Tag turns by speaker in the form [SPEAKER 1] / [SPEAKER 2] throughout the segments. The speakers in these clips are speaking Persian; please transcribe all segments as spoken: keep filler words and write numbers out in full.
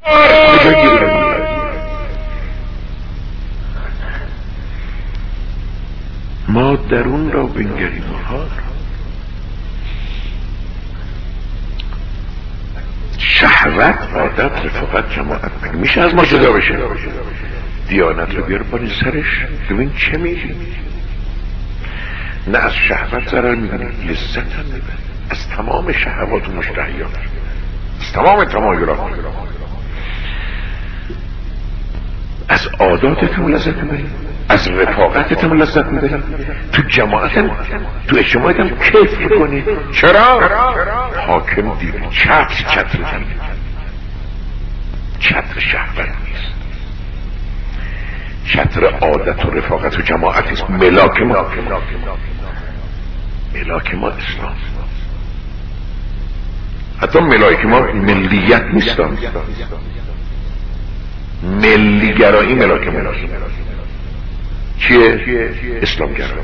[SPEAKER 1] کجا گیریم؟ ما درون را بنگریم ها. شهوت، عادت، رفاقت، جماعت مگه میشه از ما جدا بشه؟ دیانت رو بیار پایین سرش ببین چه میگی. نه از شهوت ضرر میبینی، لذت هم میبینی از تمام شهوات و مشتهیات، از تمام تمایلات، از عاداتتون لذت میبری، از رفاقتتون لذت میبری، تو جماعتم تو اجتماعتم کیف میکنی. چرا؟ حاکم دیر چتر چتر چتر شهوت نیست، چتر عادت و رفاقت و جماعت نیست. ملاک ما ملاک ما اسلام، حتی ملاک ما ملیت نیستن، ملیگرایی ملاک ما چیه؟ اسلام گرایی.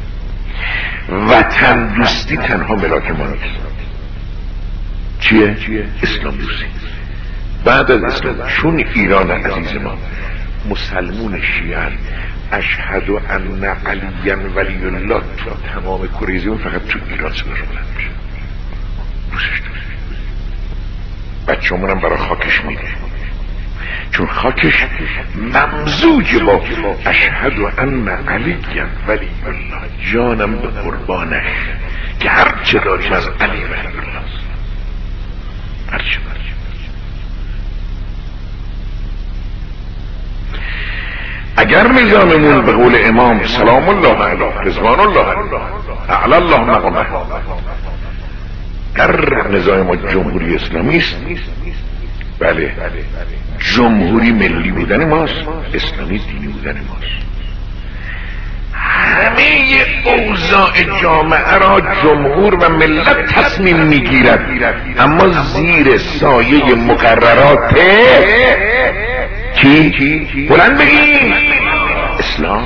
[SPEAKER 1] وطن دوستی تنها ملاک ما نیست. چیه؟ اسلام دوستی. بعد از اسلام چون ایران عزیز ما مسلمون شیعه اشهد ان علی ولی الله تو تمام کره زمین فقط تو ایران صدا رو بلند میشه. دوستش دوست بچه همونم برای خاکش میده، چون خاکش ممزوج با اشهد ان علی ولی الله، جانم به قربانش که هر چه داریم از علی ولی الله است. هر چه داریم. اگر نظاممون به قول امام سلام الله علیه رضوان الله اعلی الله مقامه، اگر نظام ما جمهوری اسلامی است، بله جمهوری ملی بودن ماست، اسلامی دینی بودن ماست. همه اوضاع جامعه را جمهور و ملت تصمیم میگیرد، اما زیر سایه مقررات کی؟ بلند بگیم اسلام.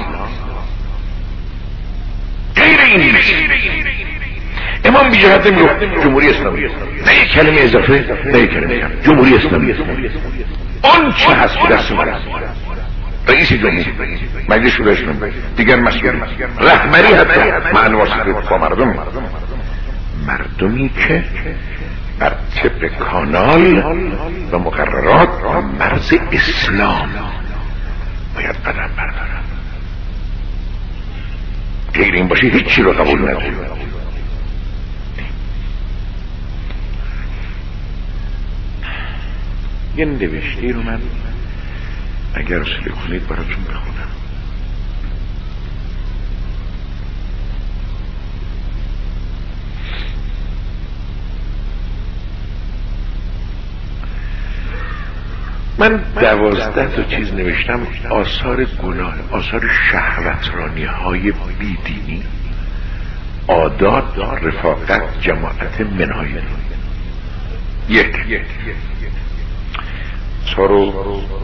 [SPEAKER 1] غیر این امام بی جهت میگفت جمهوری اسلامی، نه یک کلمه اضافه، نه یک کلمه کم، جمهوری اسلامی. اون چه هست به دست ما؟ رئیس جمهور، مجلس شورای اسلامی، دیگر مسئول، رهبری، حتی معنی واسطه با مردم، مردمی که بر طبق کانال و مقررات و مرز اسلام باید قدم بردارن. غیر این باشه هیچی رو قبول نداریم. یه نوشته رو من اگر رسوله کنید براتون بخونم. من دوازده تا چیز نوشتم، آثار گناه، آثار شهوترانی های بیدینی، عادات، رفاقت، جماعت، منهای. یک آثار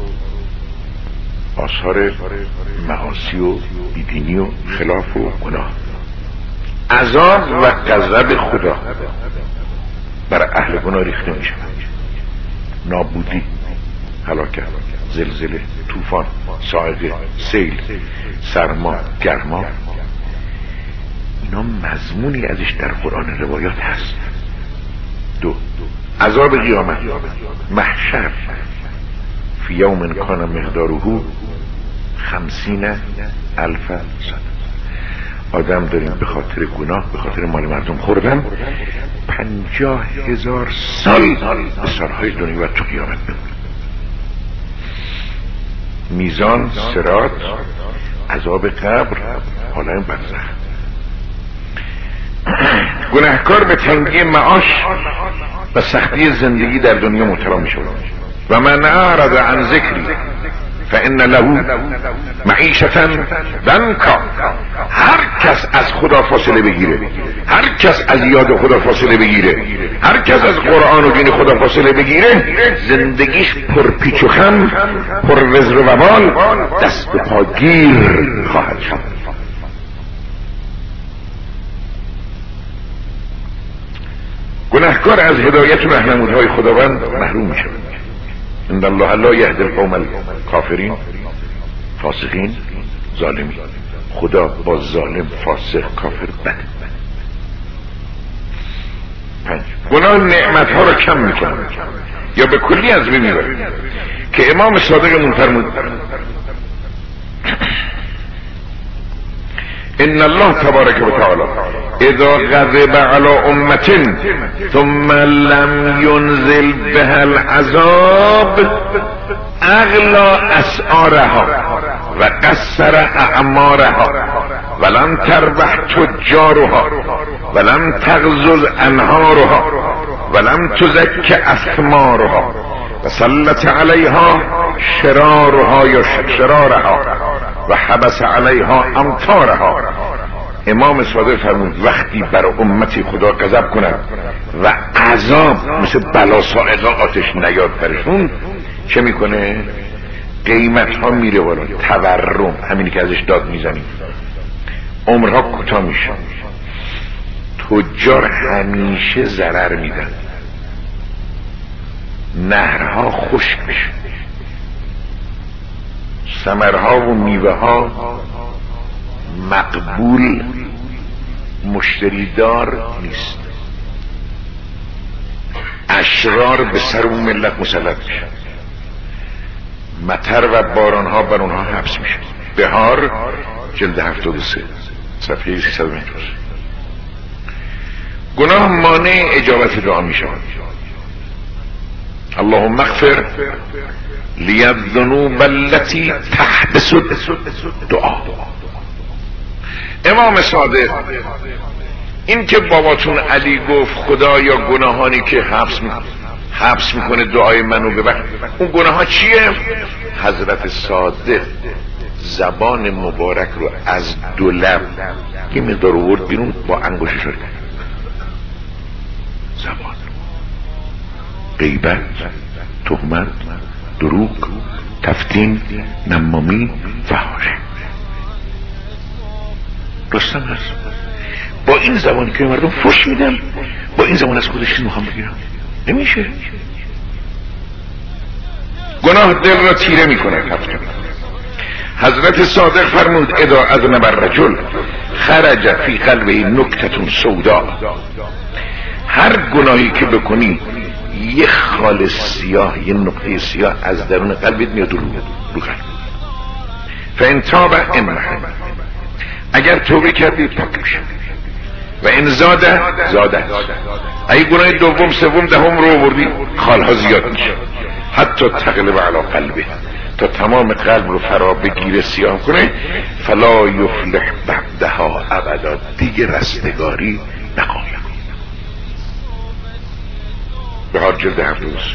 [SPEAKER 1] آثار معاصی و بیدینی و خلاف و گناه، عذاب و غضب خدا بر اهل گناه ریخته می شود. نابودی، هلاکت، زلزله، طوفان، صاعقه، سیل، سرما، گرما، اینا مضمونی ازش در قرآن روایات هست. دو عذاب قیامت، محشر، فی یوم کان مقداره خمسین الف سنه. آدم داریم به خاطر گناه، به خاطر مال مردم خوردن، پنجاه هزار سال به سالهای دنیا و تو قیامت بمون. میزان، صراط، عذاب قبر، حالا برزخ. گناهکار به تنگی معاش و سختی زندگی در دنیا مبتلا می شود. و من اعرض عن ذکری فان له معیشة ضنکا. هر کس از خدا فاصله بگیره، هر کس از یاد خدا فاصله بگیره، هر کس از قرآن و دین خدا فاصله بگیره، زندگیش پر پیچ و خم، پر وزر و وبال، دست و پاگیر خواهد شد. گناهکار از هدایت و رهنمودهای خداوند محروم می شود. ان الله لا یهدی القوم الکافرین، فاسقین، ظالمین. خدا با ظالم، فاسق، کافر بده. پنج، گناه نعمت ها رو کم میکنه یا به کلی از بین میبره، که امام صادقمون فرمود ان الله تبارک و تعالی اذا غضب على امة ثم لم ينزل بها العذاب اغلا اسعارها و قصر اعمارها ولم تربح تجارها ولم تغزل انهارها ولم تزک اثمارها و سلط علیها شرارها یا شرارها و حبس علیها امطارها. امام صادق فرمود وقتی بر امتی خدا غضب کند و عذاب مثل بلا صاعقه آتش نیاد برشون، چه میکنه؟ قیمت ها میره بالا، تورم، همینی که ازش داد میزنیم، عمرها کوتاه میشه، تجار همیشه ضرر میدن، نهرها خشک میشه، ثمرها و میوه ها مقبول مشتریدار نیست، اشرار به سر اون ملت مسلط میشه، مطر و باران ها بر اونها حبس میشه. بهار جلد هفتاد و سه صفحه سیصد و پنجاه. گناه مانع اجابت دعا میشه. اللهم اغفر لی الذنوب التي تحبس دعا. امام صادق این که باباتون علی گفت خدایا گناهانی که حبس میکنه حبس میکنه دعای منو ببخش، اون گناه ها چیه؟ حضرت صادق زبان مبارک رو از دو لب یه مقدار آورد بیرون، با انگشتش رو زبان، غیبت، تهمت، دروغ، تفتین، نمامی، فحاش. رستم هست با این زبانی که مردم فش میدن، با این زبان از خودش میخوام بگیرم، نمیشه. گناه دل را تیره میکنه. حضرت صادق فرمود اذا اذنب الرجل خرج فی قلبه نکتة سوداء. هر گناهی که بکنی یه خال سیاه، یه نقطه سیاه از درون قلبت میاد رو رو قلب. فان تاب انمحن، اگر توبه کردی پاک میشه. و این زاده زاده، اگه گناه دوم سوم دهم رو آوردی خالها زیاد میشه، حتی تغلب علی قلبه، تا تمام قلب رو فرا بگیره، سیاه کنه. فلا یفلح بعدها ابدا، دیگه رستگاری نخواهد. به هر جلد هفتاد و سه.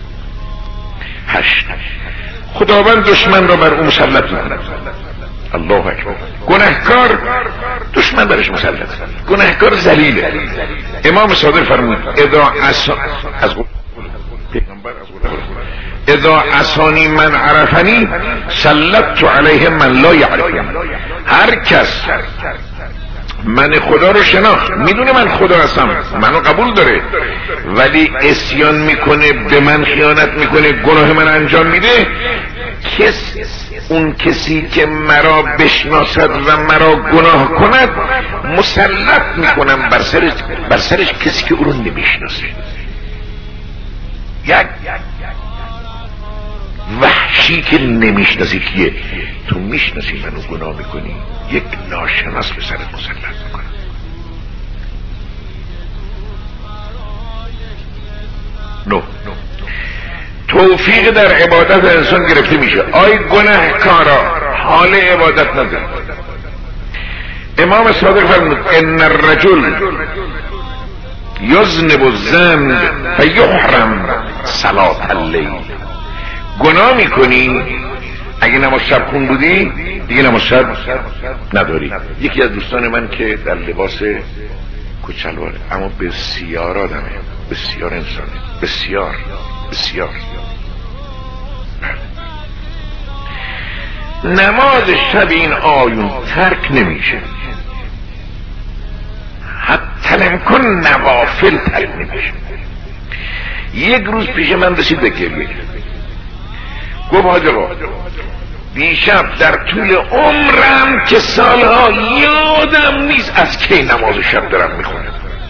[SPEAKER 1] هشت، خداوند دشمن را بر او مسلط میکند. الله اکبر. گناهکار دشمن برش مسلط، گناهکار ذلیله. امام صادق فرمود اذا عصا از پیغمبر از اذا عصانی من عرفنی سلطت علیه من لا یعرفنی. هر کس من خدا رو شناخت، میدونه من خدا هستم، منو قبول داره، ولی عصیان میکنه، به من خیانت میکنه، گناه من انجام میده، کس اون کسی که مرا بشناسد و مرا گناه کند مسلط میکنم بر سرش بر سرش کسی که او رو نمیشناسه. یک وحشی که نمیشناسی کیه، تو میشناسی منو گناه میکنی، یک ناشناس به سرت مسلط میکنه. نو توفیق در عبادت انسان گرفته میشه. آی گناهکارا حال عبادت نداره. امام صادق فرمود ان الرجل یذنب الذنب فیحرم صلاة اللیل. گناه میکنی، اگه نماز شب خون بودی دیگه نماز شب نداری. یکی از دوستان من که در لباس کچلواره اما بسیار آدمه، بسیار انسانه، بسیار بسیار نماز شب این آیون ترک نمیشه، حتی نمکن نوافل ترک نمیشه. یک روز پیش من رسید به گریه، گفت حاج آقا دیشب در طول عمرم که سالها یادم نیست از کی نماز شب دارم میخونم،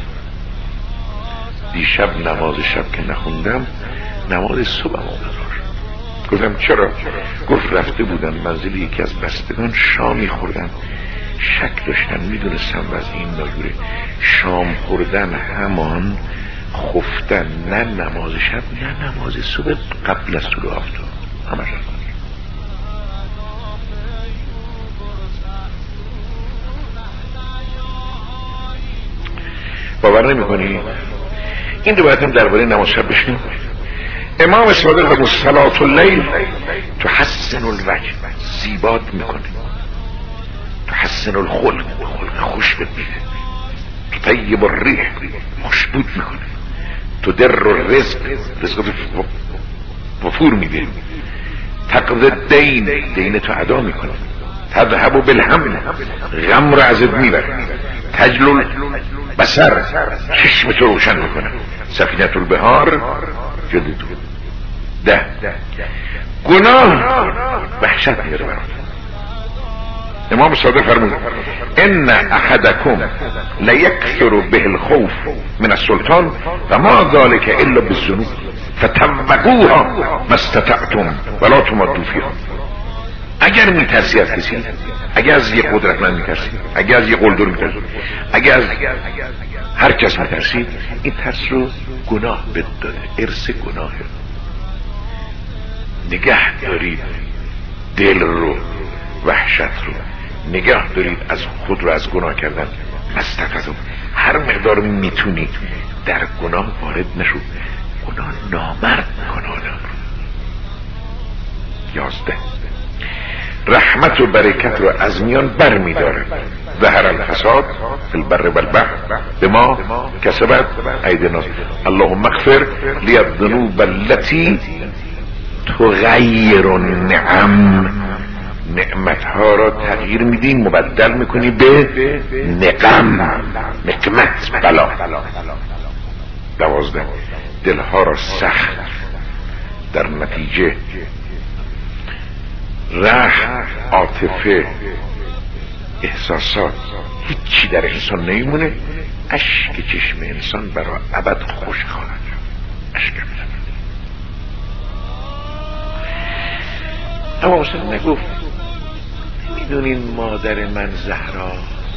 [SPEAKER 1] دیشب نماز شب که نخوندم نماز صبح آمدار. گفتم چرا؟ گفت رفته بودم منزل یکی از بستگان شامی خوردن، شک داشتم، میدونستم وضع این ناجوره، شام خوردن همان خفتن، نه نماز شب نه نماز صبح قبل از طلوع آفتاب همش. باور نمی کنی؟ این دو باید هم درباره نماز شب بشنیم. امام صادق بگو صلاة اللیل تحسن الوجه، زیبات میکنه، تحسن الخلق، خلق خوش ببینه، تطیب الریح، خوشبود میکنه، تدر الرزق، رزق وفور میده، تقضی الدین، دین تو ادا میکنه، تذهب بالهم، غم رو ازت میبره، تجلل بصر، چشم تو روشن میکنه، سفینة البحار جلدتو. ده گناه وحشت میاره برات. امام صادق فرمود ان احدکم لیکثر به الخوف من السلطان و ما ذلك الا بالذنوب فتوقوها ما استطعتم ولا تمدوا فيها. اگر میترسی از کسی، اگر از یک قدرتمند میترسی، اگر از یک قلدر میترسی، اگر از هر کس میترسی، این ترس رو گناه بد داده، ارث گناهه. نگه دارید دل رو، وحشت رو نگه دارید از خود رو از گناه کردن. مستقضم هر مقدار میتونید در گناه وارد نشو، گناه نامرد کنه آدم رو. یازده رحمت و برکت رو از میان بر میداره. ظهر الفساد فی البر والبحر بما کسبت ایدی الناس اللهم اغفر لی الذنوب التي تغیر النعم. نعمت ها را تغییر میدی، مبدل میکنی به نقم، نقمت، بلا. دوازده دلها را سخت در نتیجه رحم، عاطفه، احساسات، هیچی در انسان نمیمونه، اشک چشم انسان برای ابد خوش خواهد. اشک میزنه. اما حسین نگفت نمیدونین مادر من زهرا،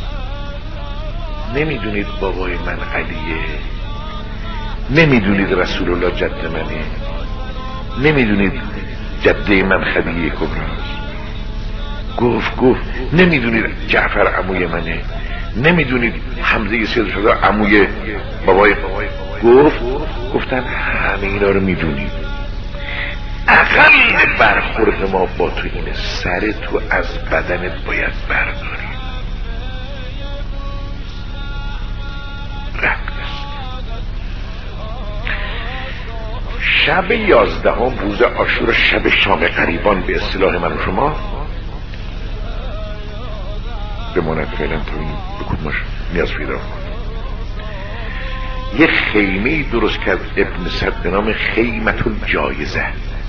[SPEAKER 1] نمیدونید بابای من علیه، نمیدونید رسول الله جد منه، نمیدونید جده من خدیجه کبراست. گفت گفت نمیدونید جعفر عموی منه، نمیدونید حمزه سید شده عموی بابای. گفت گفتن همه اینا رو میدونید، اقل برخورد ما با تو اینه، سر تو از بدنت باید برداری. شب یازدهم روز عاشورا، شب شام غریبان به اصطلاح من و شما، بماند فعلا تا این بکن نیاز پیدا کن. یه خیمه درست کرد ابن سعد به نام خیمت الجایزه.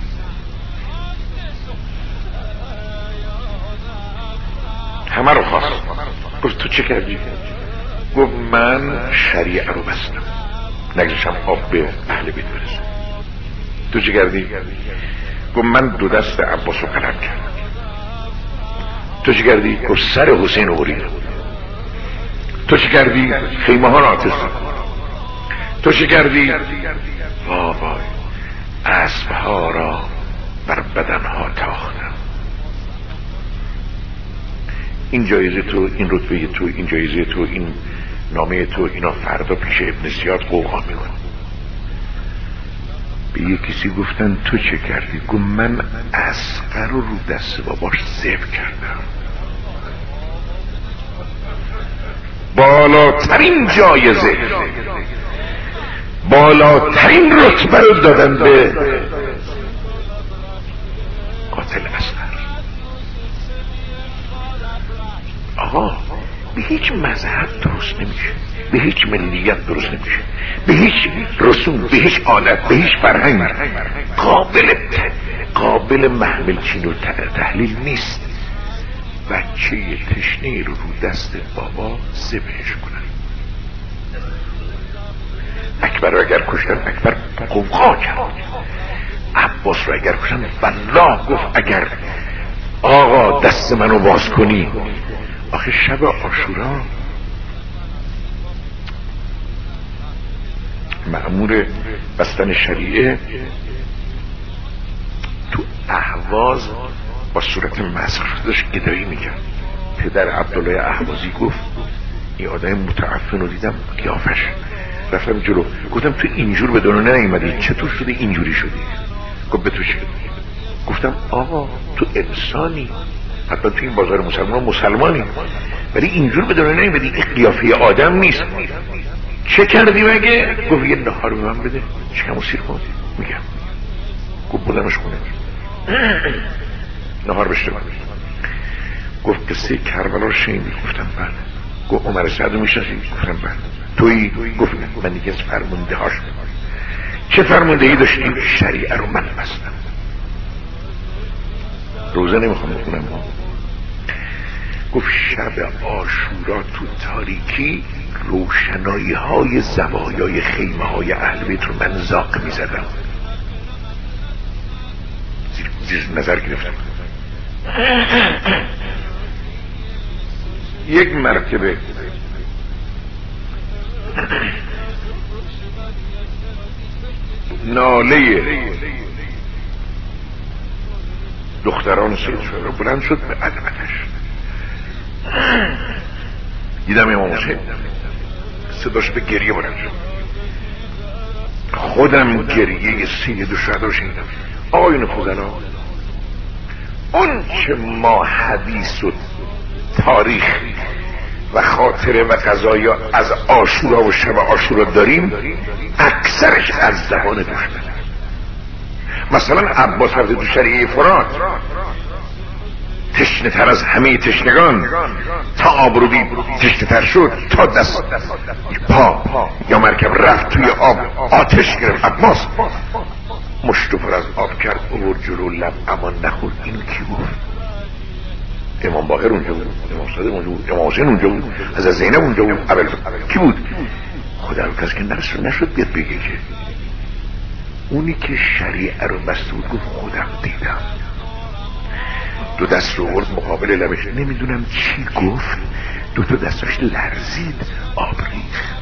[SPEAKER 1] همه رو خواست. گفت تو چه کردی؟ گفت من شریعه رو بستم، نگذاشتم آب به اهل بیت برسه. تو چه کردی؟ گفت من دو دست عباس رو قلم کردم. تو چه کردی؟ گفت سر حسین رو بریدم. تو چه کردی؟ خیمه ها رو آتش زدم. تو چه کردی؟ وای وای اسب ها را بر بدن ها تاختم. این جایزه تو، این رتبه تو، این جایزه تو، این نامه تو، اینا فردا پیش ابن زیاد قوقا میکنم. به یه کسی گفتن تو چه کردی؟ گفت من اصغر رو رو دست باباش ذبح کردم. بالاترین جایزه، بالاترین رتبه رو دادن به قاتل اصغر. آقا به هیچ مذهب درست نمیشه، به هیچ ملیت درست نمیشه، به هیچ رسوم، به هیچ عادت، به هیچ فرهنگ قابل قابل محمل چین و تحلیل نیست بچه تشنه رو رو دست بابا ذبحش کنن. اکبر رو اگر کشتن اکبر قوقا کرد، عباس رو اگر کشتن والله گفت اگر آقا دست منو باز کنی. آخه شب عاشورا مأمور بستن شریعه تو اهواز با صورت مسخ داشت گدایی میکرد. پدر عبدالله اهوازی گفت این آدم متعفن رو دیدم قیافش، رفتم جلو گفتم تو اینجور به دنیا نیومدی چطور شده اینجوری شدی؟ گفت به تو چه؟ گفتم آقا تو انسانی، حتی تو این بازار مسلمان مسلمانی، ولی اینجور به دنیا نیومدی، این قیافه آدم نیست. چه کردی مگه؟ گفت یه نهار به من بده شکم و سیر کن. میگم گفت بودمش خونه نهار بشته من. گفت قصه کربلا رو شنیدی؟ گفتم بله. گفت عمر سعد رو میشناسی؟ گفتم بله. تویی؟ گفت من دیگه از فرمانده هاش. چه فرمانده ای داشتی؟ شریعه رو من بستم. روزه نمیخوام بخونم. گفت شب عاشورا تو تاریکی روشنایی های زوایای خیمه های اهل بیت رو من زاق میزدم، زیر نظر گرفتم. یک مرتبه ناله دختران سید شد بلند شد به عظمتش. دیدم امام حسین صداش به گریه بلند شد. خودم گریه سید شهدا شنیدم. آقایون فضلا، اون چه ما حدیث و تاریخ و خاطره و قضایا از عاشورا و شب عاشورا داریم اکثرش از زبان دشمنه. مثلا عباس رفته تو شریعه فرات، تشنه تر از همه تشنگان، تا آب رو دید تشنه تر شد، تا دست پا یا مرکب رفت توی آب آتش گرفت. عباس مشت پر از آب کرد اوور جلو لب اما نخورد. اینو کی گفت؟ امام باقر اونجا بود، امام صادق اونجا بود، امام حسین اونجا بود، حضرت زینب اونجا بود. اول کی بود؟ خدا رو کسی که نرسل نشد بیاد بگه که اونی که شریعه رو بسته بود گفت خودم دیدم. دو دست رو ورد مقابل لبش، نمیدونم چی گفت، دو تا دستش لرزید، آب ریخت.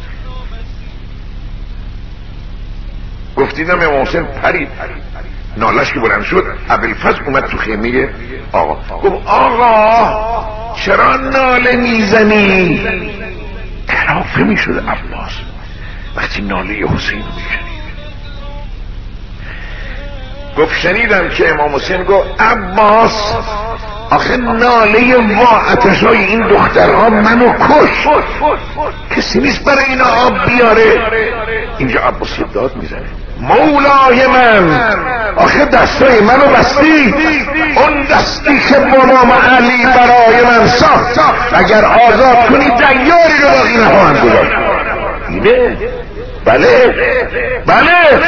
[SPEAKER 1] گفتیدم امام حسین پرید، نالش که بلند شد ابوالفضل اومد تو خیمه آقا. گفت آقا چرا ناله میزنی؟ کلافه میشد عباس وقتی ناله حسین رو میشنید. گفت شنیدم که امام حسین گفت عباس آخه ناله واعتشای این دخترها منو کش، کسی نیست برای اینا آب بیاره. اینجا عباس داد میزنه مولای من، آخه دستای منو بستی، اون دستی که بابام علی برای من ساخت اگر آزاد کنی دیاری رو باقی نخواهند گذاشت. اینه؟ بله بله.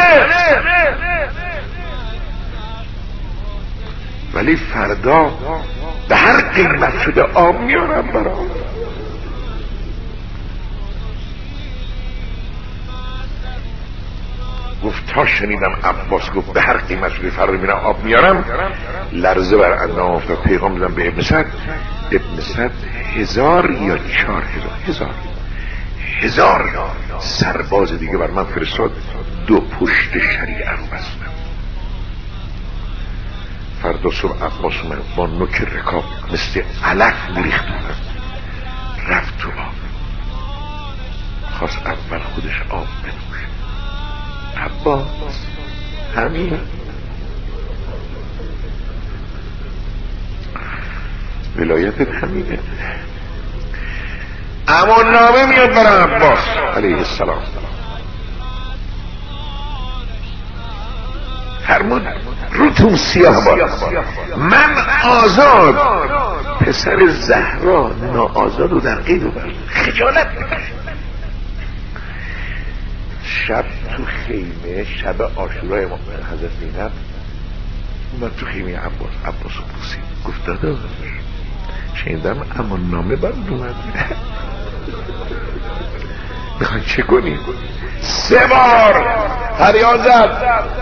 [SPEAKER 1] ولی فردا به هر قیمت شده آب میارم برام. گفت تا شنیدم عباس گفت به هر قیمت شده فردا میرم آب میارم، لرزه بر اندام افتاد. پیغام دادم به ابن سعد. ابن سعد هزار یا چهار هزار هزار هزار سرباز دیگه بر من فرستاد، دو پشت شریعه رو بستم. فردا صبح عباس اومد با نوک رکاب مثل علف میریخت رفت تو آب. خواست اول خودش آب بنوشه. عباس همین ولایتت همینه. اما نامه میاد برای عباس علیه السلام. فرمود روتون سیاه باد، من آزاد، پسر زهرا ناآزاد رو در قید رو برد. خجالت میکشه. شب تو خیمه شب عاشورای حضرت زینب اومد تو خیمه عباس. عباس رو بوسید، گفت داداش شنیدم امان نامه برات اومد، میخوای چه کنی؟ سه بار فریاد زد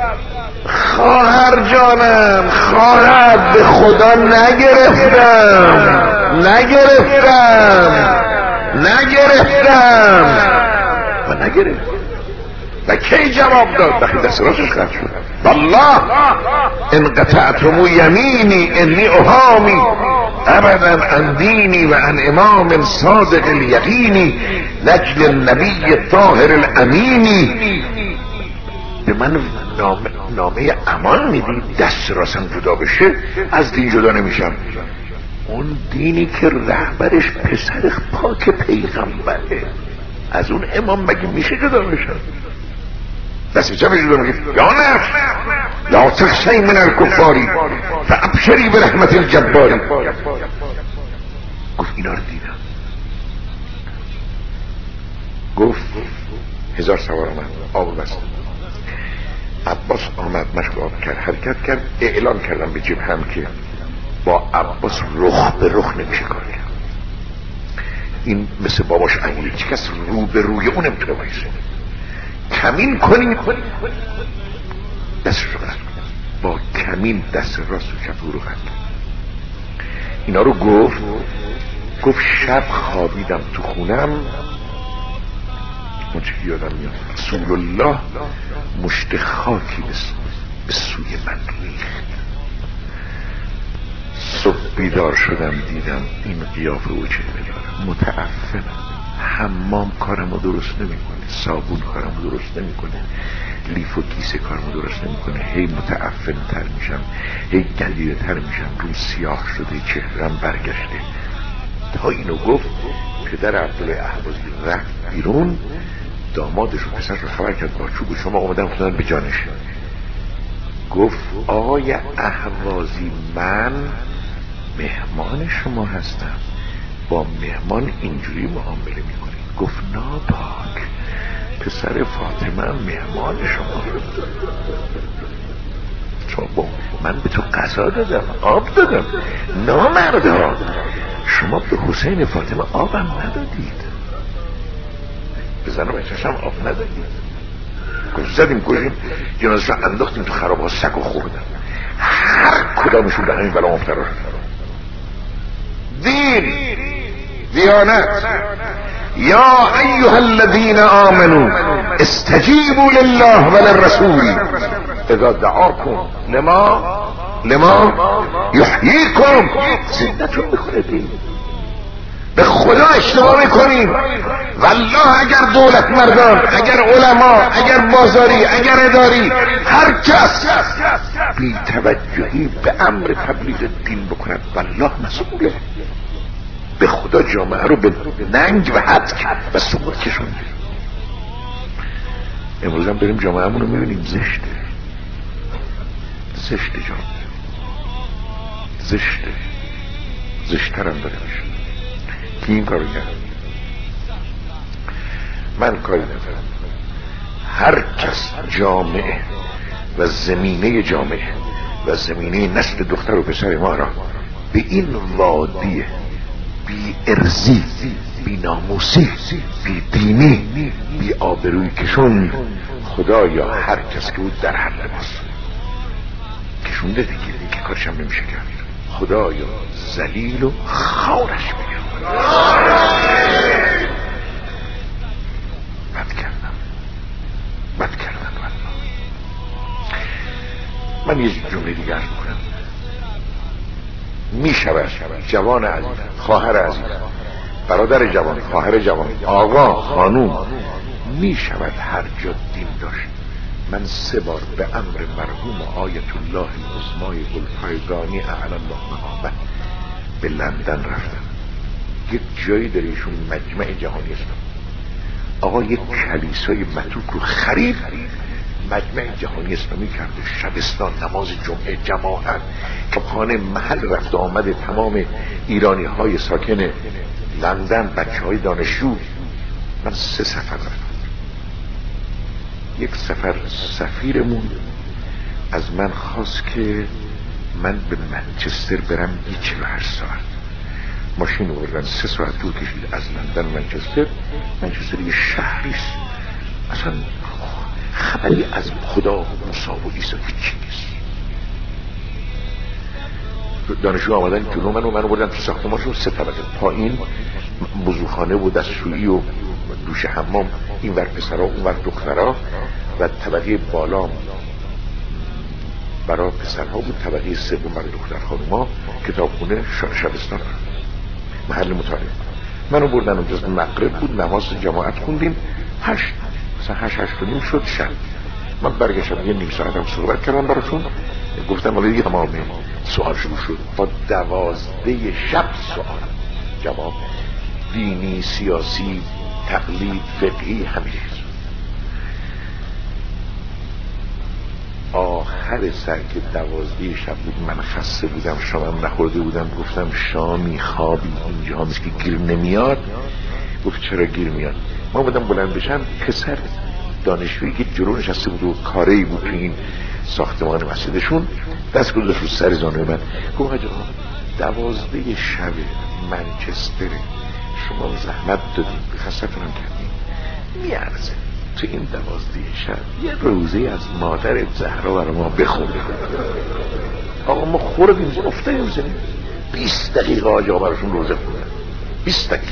[SPEAKER 1] خواهر جانم، خواهر به خدا نگرفتم نگرفتم نگرفتم و نگرفت. و کی جواب داد؟ وقتی دست راستش قطع شد. والله ان قطعتم یمینی انی اهامی ابدا عن دینی و عن امام صادق الیقینی نجل النبی الطاهر الامینی. به من نامه, نامه امان میدی، دست راستم جدا بشه از دین جدا نمیشم. اون دینی که رهبرش پسر پاک پیغمبره، از اون امام مگه میشه جدا بشم؟ دست جمع جدا میگه یا نفس لا تخشی من الکفاری فابشری به رحمت الجباری. گفت اینا رو دیدم. گفت هزار سوار آمد، آب بست. عباس آمد مشک آب کرد، حرکت کرد، اعلان کردم به جیب هم که با عباس رخ به رخ نمیشه کار کرد. این مثل باباش انگولی، چه کس رو به روی اون نمیتونه بایسته. کمین کنیم دست رو قطع کنیم، با کمین دست راست و چپ رو قطع. اینا رو گفت گفت شب خوابیدم تو خونم، اون چه یادم میاد رسول الله مشت خاکی به سوی من ریخت. صبح بیدار شدم دیدم این قیافه و چهره دارم، متعفنم. حمام کارمو درست نمیکنه، صابون کارمو درست نمیکنه، لیف و کیسه کارمو درست نمیکنه. هی متعفن تر میشم، هی گلیره تر میشم، رو سیاه شده، چهرم برگشته. تا اینو گفت پدر عبدالله احوازی رفت بیرون، دامادش و پسرش رو خبر کرد با چوب شما اومدن خودن به جانش. گفت آقای احوازی من مهمان شما هستم، با مهمان اینجوری معامله میکنید؟ گفت ناپاک، پسر فاطمه مهمان شما، چون با من به تو غذا دادم، آب دادم، نامردا شما به حسین فاطمه آبم ندادید، به زن و بچه‌شم آب ندادید. گفت زدیم کشیم جنازش رو انداختیم تو خراب ها، سگ و خوردن، هر کدامشون به همین بلا مبتلا شدن. دین دیانت یا ایها الذین آمنوا استجیبوا لله وللرسول اذا دعاکم لما لما یحییکم. زندتون میخوره دین. به خدا اشتباه میکنیم والله. اگر دولت مردان، اگر علما، اگر بازاری، اگر اداری، هر کس بی توجهی به امر تبلیغ دین بکند والله مسئوله. به خدا جامعه رو به ننگ و حد و سقوط کشونده. امروز هم بریم جامعه همون رو میبینیم زشته، زشته جامعه، زشته، زشتر هم داره میشه. کی این کارو کرد؟ من کاری ندارم. هر کس جامعه و زمینه جامعه و زمینه نسل دختر و پسر ما را به این وادی بی ارزی، بی ناموسی، بی دینی، بی آبروی کشون، خدایا هر کس که بود در حد ماست کشونده دیگه، دیگه کارشم نمیشه کرد. خدایا ذلیل و خارش بگم. بد کردم، بد کردم. من یه جمله دیگه عرض میکنم. می شود جوان عزیز، خواهر عزیز، برادر جوان، خواهر جوان، آقا، خانوم، می شود هر جا دین داشت. من سه بار به امر مرحوم آیت الله العظمای ذوالفیضانی اعلی الله مقامه به لندن رفتم. یک جایی در ایشون مجمع جهانی اسلام، آقا یک کلیسای متروک رو خرید، مجمع جهانی اسلامی کرده، شبستان، نماز جمعه، جماعت، کتابخانه، محل رفت آمد تمام ایرانی های ساکن لندن، بچه های دانشجو. من سه سفر رفتم. یک سفر سفیرمون از من خواست که من به منچستر برم یه چهل و هشت ساعت ماشین بردن، سه ساعت طول کشید از لندن منچستر. منچستر یه شهریست اصلا خبری از خدا و موسی و عیسی هیچی نیست. دانشجو آمدن جلو من و منو بردن تو ساختمانشون، سه طبقه پایین وضوخانه و دستشویی و دوش حمام، این ور پسرها اون ور دخترها، و طبقه بالا برای پسرها بود، طبقه سوم برای دختر خانوما، کتابخونه، شبستان، محل مطالعه. منو بردن اونجا، مغرب بود، نماز جماعت خوندیم، هشت مثلا هشت هشت و نیم شد شب. من برگشتم یه نیم ساعت هم صحبت کردم براشون، گفتم ولی دیگه تمام سوال شروع شد. با دوازده شب سوال جواب، دینی، سیاسی، تقلید، فقهی، همه چیز. آخر سر که دوازده شب بود، من خسته بودم، شامم نخورده بودم، گفتم شامی خوابی اینجا همیست که گیر نمیاد. گفت چرا گیر میاد؟ ما بودم بلند بشم، پسر دانشجویی که جلو نشسته بود و کاری بود تو این ساختمان مسجدشون، دست گذاشت رو سر زانوی من، گفت حاج آقا دوازده شب منچستر شما زحمت دادیم، خستتون هم کردیم، میارزه تو این دوازده شب یه روزه از مادر زهرا برای ما بخونه. آقا ما خوردیم افتادیم زنیم، بیست دقیقه حاج آقا براشون روزه خوندن، بیست دقیقه.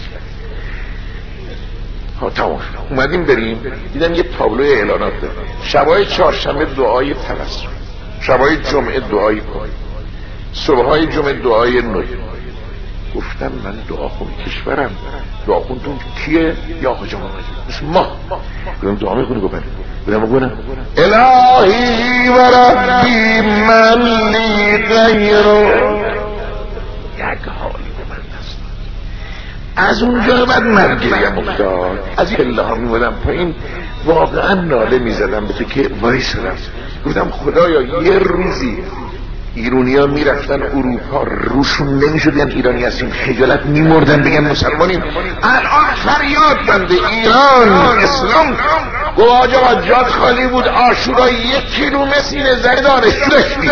[SPEAKER 1] ها تمام شد. اومدیم بریم، دیدم یه تابلوی اعلانات داره، شبای چهارشنبه دعای توسل، شبای جمعه دعای پای، صبحای جمعه دعای نو. گفتم من دعا خون کشورم، دعا خوندون کیه؟ یا حاج آقا مثل ما. گفتم دعا میخونی؟ گفتم بودم بگونم الهی و ربی من لی غیرو. یک حالی به من دست از اونجا بعد مرگیم افتاد. از این پله ها میمودم پایین، واقعا ناله میزدم به تو که وایس رفت. گفتم خدایا یه روزی ایرانی ها میرفتن اروپا، روشون نمیشدن ایرانی هستیم، خجالت میمردن بگن مسلمانیم. الان فریاد بنده ایران اسلام. گواج آقا جاد خالی بود، عاشورا یک کیلومتر سینه زده دانشجو داشتی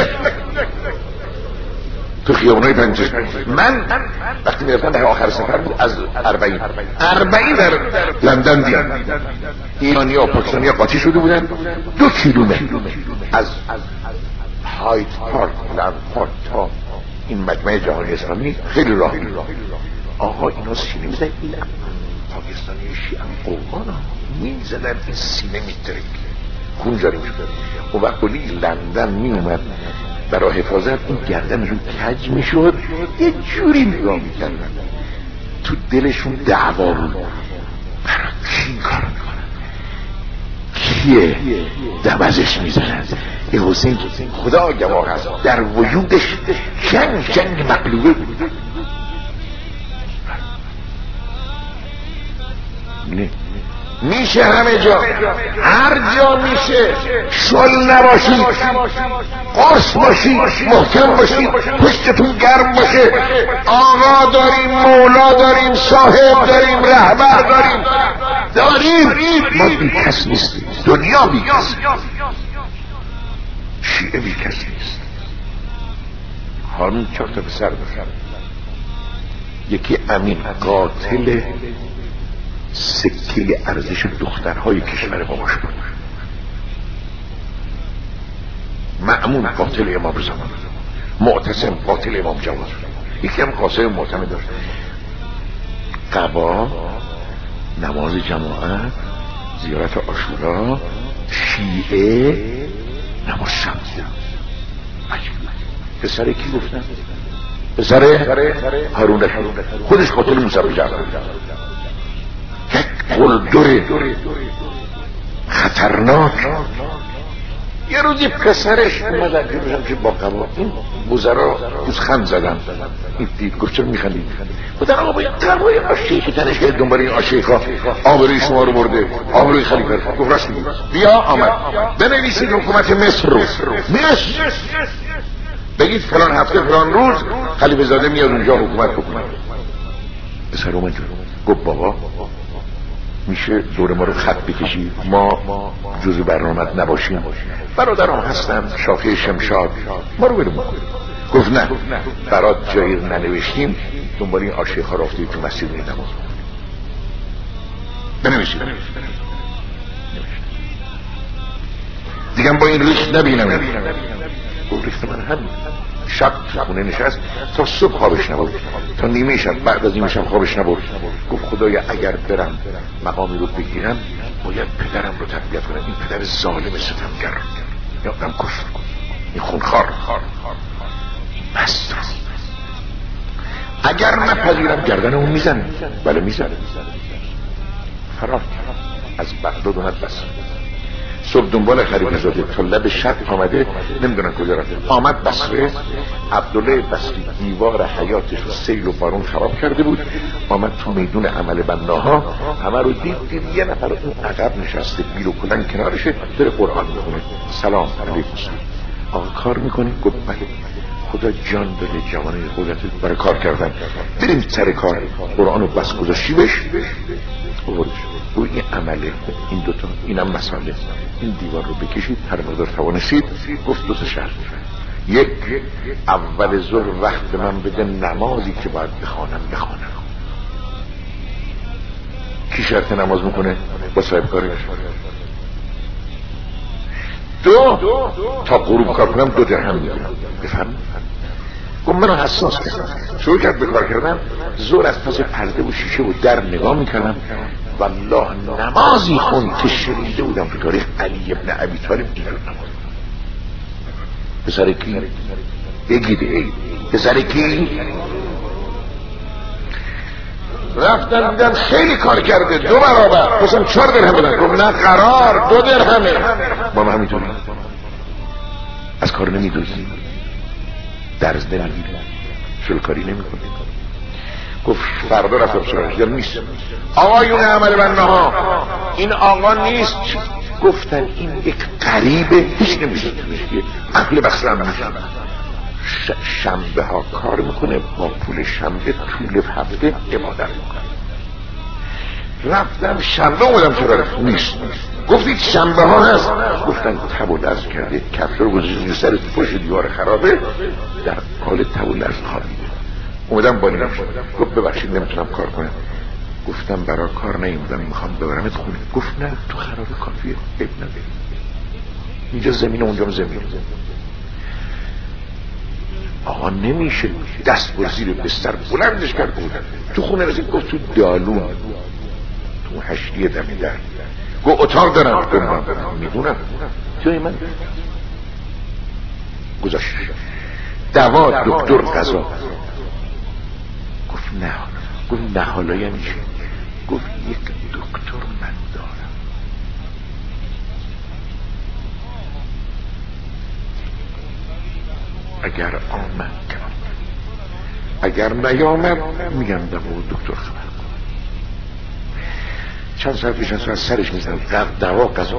[SPEAKER 1] تو خیابونای پنجشنبه. من وقتی میرفتم به آخر سفر بود، از اربعین اربعین در لندن دیدم ایرانی ها پاکستانی ها قاطی شده بودن، دو کیلومتر از هایت پارک لند پارک تا این مجمع جهانی اسلامی خیلی راه. آقا اینا سینه میزن، این پاکستانی شیعه قومان ها میزدن، این سینه میترک خون جاری میشد. اون وقت کلی لندن میومد برای حفاظت، این گردنشون کج میشد، یه جوری نگاه میکردن، تو دلشون دعوا بود، برای کی این کارو میکنن، کیه دمزش میزنن. این حسین خدا گواه هست در وجودش جنگ جنگ مقلوبه بود. نه میشه همه جا، هر جا میشه، شل نباشید، قرص باشید، محکم باشید، پشتتون گرم باشه. آقا داریم، مولا داریم، صاحب داریم، رهبر داریم داریم ما بی کس نیستیم، دنیا بی کس، شیعه بی کس نیست. هارون چهار تا پسر داشت، یکی امین قاتل سکه ارزش دخترهای کشور باباش بود، مأمون قاتل امام زمان، معتصم قاتل امام جواد، یکی هم قاسم معتمد داشت. قبا، نماز جماعت، زیارت عاشورا، شیعه، نماز شب. پسر کی گفتن؟ پسر هارون رشید، خودش قاتل موسی جعفر، یک قلدر خطرناک. یه روزی پسرش اومدن که با قبا این بزرا پوزخند زدن، این دید گفت چرا میخندید؟ بودن آقا باید قبای آشیخی تنش که دنبال این آشیخا آبروی شما رو برده، آبروی خلیفه. گفت راست میگی، بیا آمد بنویسید حکومت مصر رو، مصر بگید فلان هفته فلان روز خلیفه زاده میاد اونجا حکومت بکنه. پسر اومد گفت بابا میشه دور ما رو خط بکشی، ما جزو برنامه نباشیم، برادرام هستن شافی شمشاد، ما رو بریم. گفت نه برات جایی ننوشتیم دنبال این آشیخ ها رفتی تو مسجد می نماز بنویشید دیگه با این ریخت نبینم. گفت ریخت من همین شب خونه نشست تا صبح خوابش نبود، تا نیمه شب بعد از نیمه شب خوابش نبود. گفت خدایا اگر برم مقامی رو بگیرم باید پدرم رو تربیت کنم، این پدر ظالم ستمگر یا آدم کفر کن، این خونخوار، این مست، اگر نپذیرم گردن اون میزنه. بله میزنه. فرار از بغداد اومد بس صبح دنبال خلیفه زاده تا لب شب آمده، نمیدونن کجا رفته. آمد بصره، عبدالله بصری دیوار حیاتش رو سیل و بارون خراب کرده بود. آمد تو میدون عمل بناها، همه رو دید دید یه نفر اون عقب نشسته بیل و کلنگ کنارشه داره قرآن میخونه. سلام علیکم. آقا کار میکنی؟ گفت بله. خدا جان داده جوانه قدرت برای کار کردن، بریم سر کار. قرآن رو بس گذاشتی بش بردش روی این عمله، این دوتا اینم مسئله، این دیوار رو بکشید هر مقدار توانستید. گفت دو تا شرط، یک اول ظهر وقت به من بده نمازی که باید بخوانم بخوانم. کی شرط نماز میکنه؟ با صاحب کاری نشه. دو تا غروب کار کنم دو درهم میگیرم. بفهم؟ گفت منو حساس کردم، شروع کرد به کار کردن. زور از پس پرده و شیشه و در نگاه میکردم، والله نمازی خون که شنیده بودم تو تاریخ علی ابن ابی طالب دیگر نماز. پسر کی؟ بگیده پسر کی؟ رفتن دیدم خیلی کار کرده، دو برابر پسم چهار درهم بدن. گفت نه قرار دو درهمه. با من همینطوری از کار نمیدوزی، درز نمیگیری، شلکاری نمیکنی. گفت فردا رفتم سراغش، یا نیست آقایون عمل بناها، این آقا نیست. گفتن این یک غریبه، هیچ نمیشه اهل بصره هم میشه. شنبه ها کار میکنه، با پول شنبه طول هفته عبادت میکنه. رفتم شنبه اومدم سراغش، نیست. گفتید شنبه ها هست؟ گفتن تب و لرز کرده، کفش رو گذاشته سر پشت دیوار خرابه، در حال تب و لرز خوابیده. اومدم با نیم شد. گفت ببخشید نمیتونم کار کنم. گفتم برای کار نیومدم، میخوام ببرمت خونه. گفت نه تو خرابه کافیه، عیب نداره، اینجا زمین اونجا زمین. آقا نمیشه، دست با زیر بستر بلندش کرد بود تو خونه رسید. گفت تو دالون تو هشتی دمی در. گفت اتاق دارم. گفت میدونم جای من. گذاشت دوا دکتر غذا. گفت نه. گفت نه حالا یعنی چی؟ گفت یک دکتر من دارم. اگر آمد اگر نیامد میگم دوا دکتر خبر کن. چند ساعت پیش از سرش میزنم دوا غذا.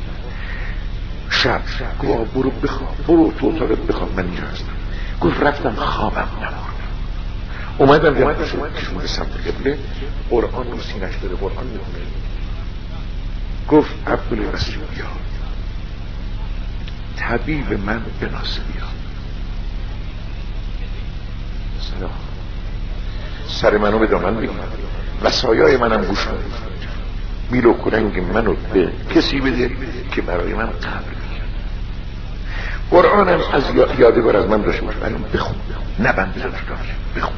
[SPEAKER 1] شب گفت برو بخواب، برو تو اتاقت بخواب، من اینجا هستم. گفت رفتم خوابم نبرد. اومدم دیدم کشون به سمت قبله، قرآن رو سینش داره قرآن میخونه. گفت عبدالله بصری بیا، طبیب من بناسه بیا. سلام. سر منو به دامن بگیر، وصایای منم گوش کن، میلو کننگ منو به کسی بده که برای من قبر بگیر. قرآنم از یادگار از من داشته باش، برام بخون، نبند بزن تو داشت، بخون.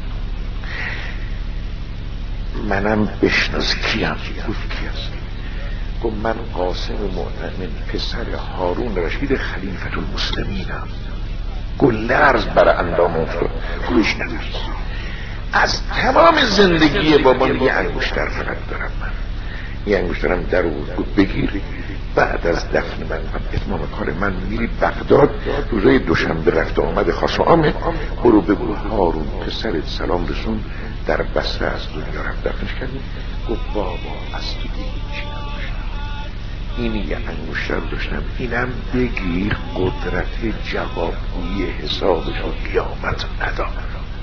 [SPEAKER 1] منم بشناس کیم؟ گفت کی هست؟ گفت من قاسم مؤمن پسر هارون رشید خلیفة المسلمینم. گفت لرز بر اندام افتاد. گوش نمیرس. از تمام زندگی بابام یه انگشتر فقط دارم من، یه انگشترم در بود. گفت بگیر، بعد از دفن من اتمام کار من میری بغداد، روزای دوشنبه رفت آمد خاص و عامه، برو بگو هارون پسرت سلام رسون در بصره از دنیا رفت، دفنش کردیم. گفت بابا از تو دیگه چی نداشتم، این یه انگشتر داشتم، اینم بگیر، قدرت جوابگویی حسابش و قیامت ندارم.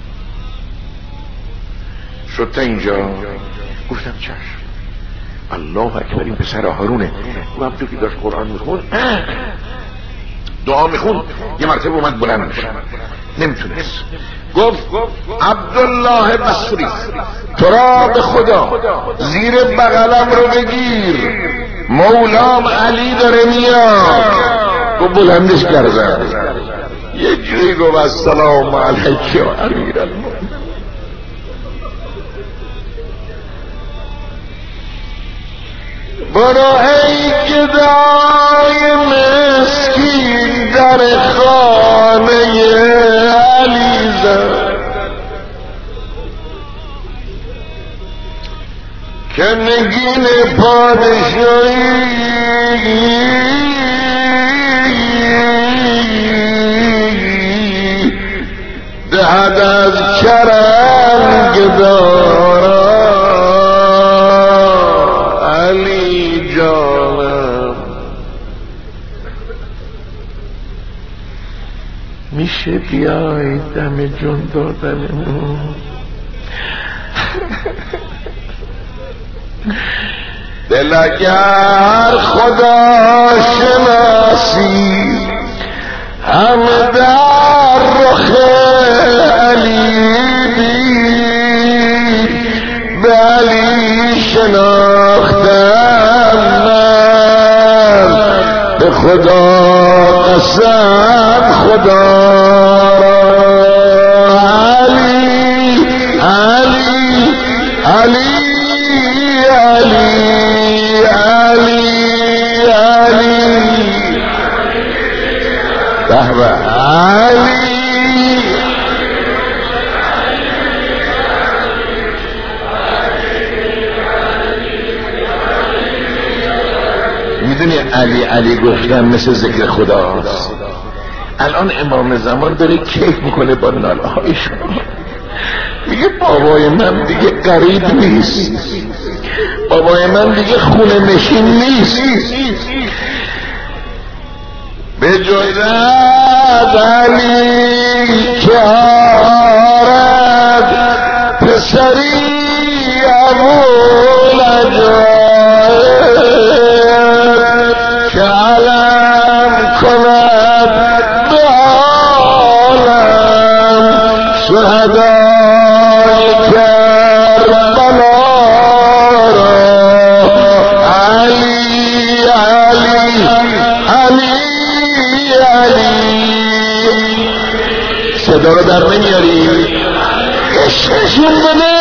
[SPEAKER 1] شد تا اینجا. گفتم چشم. الله اکبر، این پسر هارونه. و همطور که داشت قرآن میخون دعا میخون، یه مرتبه اومد بلند میشه، نمیتونست. گفت عبدالله بصری تو را به خدا زیر بغلم رو بگیر، مولام علی داره میاد. گفت بلندش کردن، یه جوری گفت السلام علیک یا امیر المؤمنین. برو ای گدای مسکین در خانه علی زد، که نگین پادشاهی دهد از کرم گدارا. علی جانم میشه بیای دم جون دادنمون؟ دل اگر خدا شناسی هم در رخ علی دید، به علی شناختم من، به خدا قسم خدا را. علی علی علی علی علی علی بهبه علی. میدونی علی علی گفتن مثل ذکر خداست. الان امام زمان داره کیف میکنه با ناله های شما، میگه بابای من دیگه غریب نیست، بابای من دیگه خونه نشین نیست، به جز علی که آرد پسری اولاد، که علم کند به عالم شهدای کربلا را. علی علی علی علی. صدا رو در نمیاری؟ عشقشون بده.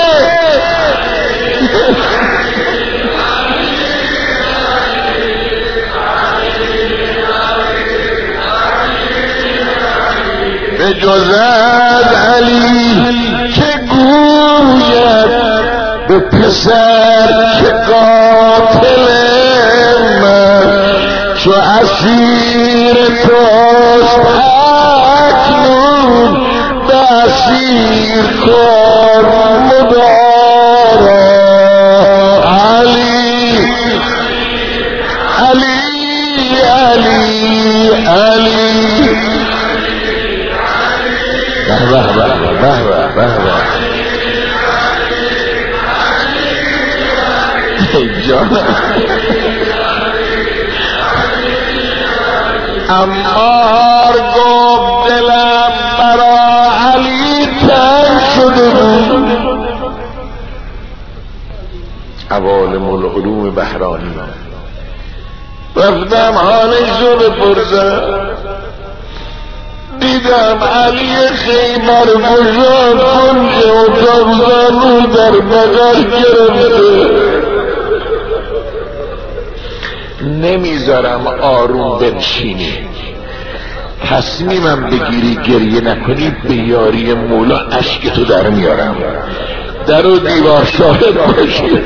[SPEAKER 1] به جز علی که گوید به پسر که قاتل من، چو اسیر توست اکنون به اسیر کن مدارا. علی علی علی علی. به به به به به به جانم. عمار گفت دلم برا علی تنگ شده بود. عوالم العلوم بحرانی رفتم حالش رو بپرسم، دیدم علی خیمر گشاد کنج اتاق زانو در بغل گرفته، نمیذارم آروم بنشینی، تصمیمم بگیری گریه نکنی به یاری مولا اشک تو در میارم، در و دیوار شاهد باشی.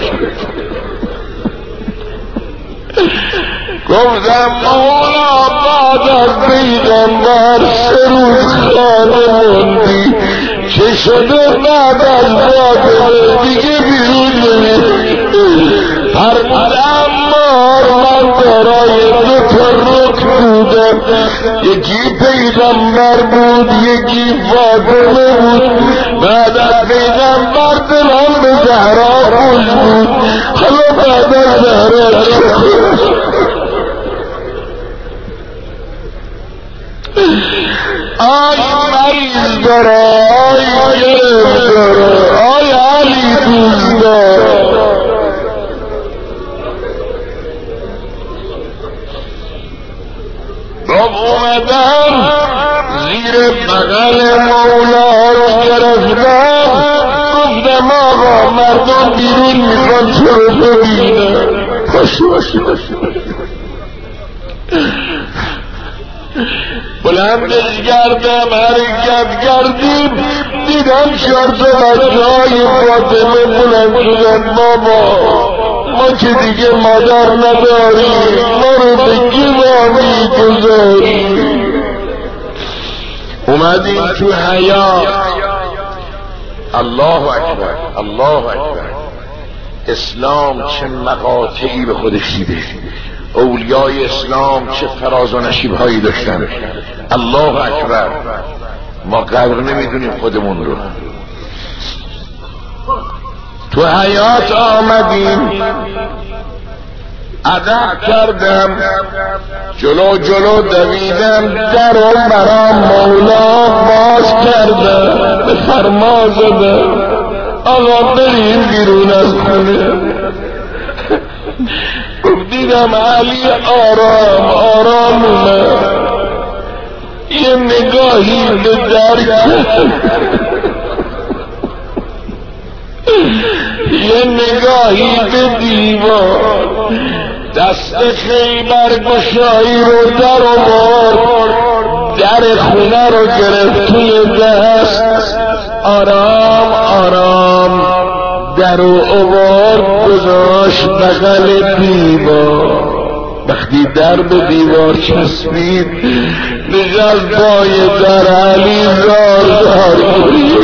[SPEAKER 1] گفتم مولا بعد از پیغمبر سه روز خانه موندی، چه شده بعد از باطل دیگه بیرون نمیدی؟ فرمود عمار من برای دو تا رکن بودم، یکی پیغمبر بود یکی فاطمه بود. بعد از پیغمبر دلم به زهرا خوش بود، حالا بعد از زهرا آی
[SPEAKER 2] مریض داره، آی گرفت داره، آی علی دوست داره. رب اومدم زیر بغل مولا رو گرفتم، گفتم آقا مردم بیرون میخوان تو رو ببینن. باشی باشی باشی بلندش کردم، حرکت کردیم، دیدم شرط بچه های فاطمه بلند شدن. بابا ما که دیگه مادر نداریم، ما رو به گیوانی گذاریم. اومدیم تو حیات. الله اکبر الله اکبر. اسلام چه مقاطعی به خودش دیده، اولیای اسلام چه فراز و نشیب هایی داشتن. الله اکبر. ما قدر نمیدونیم خودمون رو. تو حیات آمدیم، ادب کردم، جلو جلو دویدم، در و برام مولا باز کردم، به فرما زدم آقا بریم بیرون از خونه. دیدم علی آرام آرام اومد، یه نگاهی به در یه نگاهی به دیوار، دست خیبر گشایی رو در آورد، در خونه رو گرفت توی دست، آرام آرام در و آورد گذاشت بغل دیوار. وقتی در به دیوار چسبید نشست پای در، علی زار زار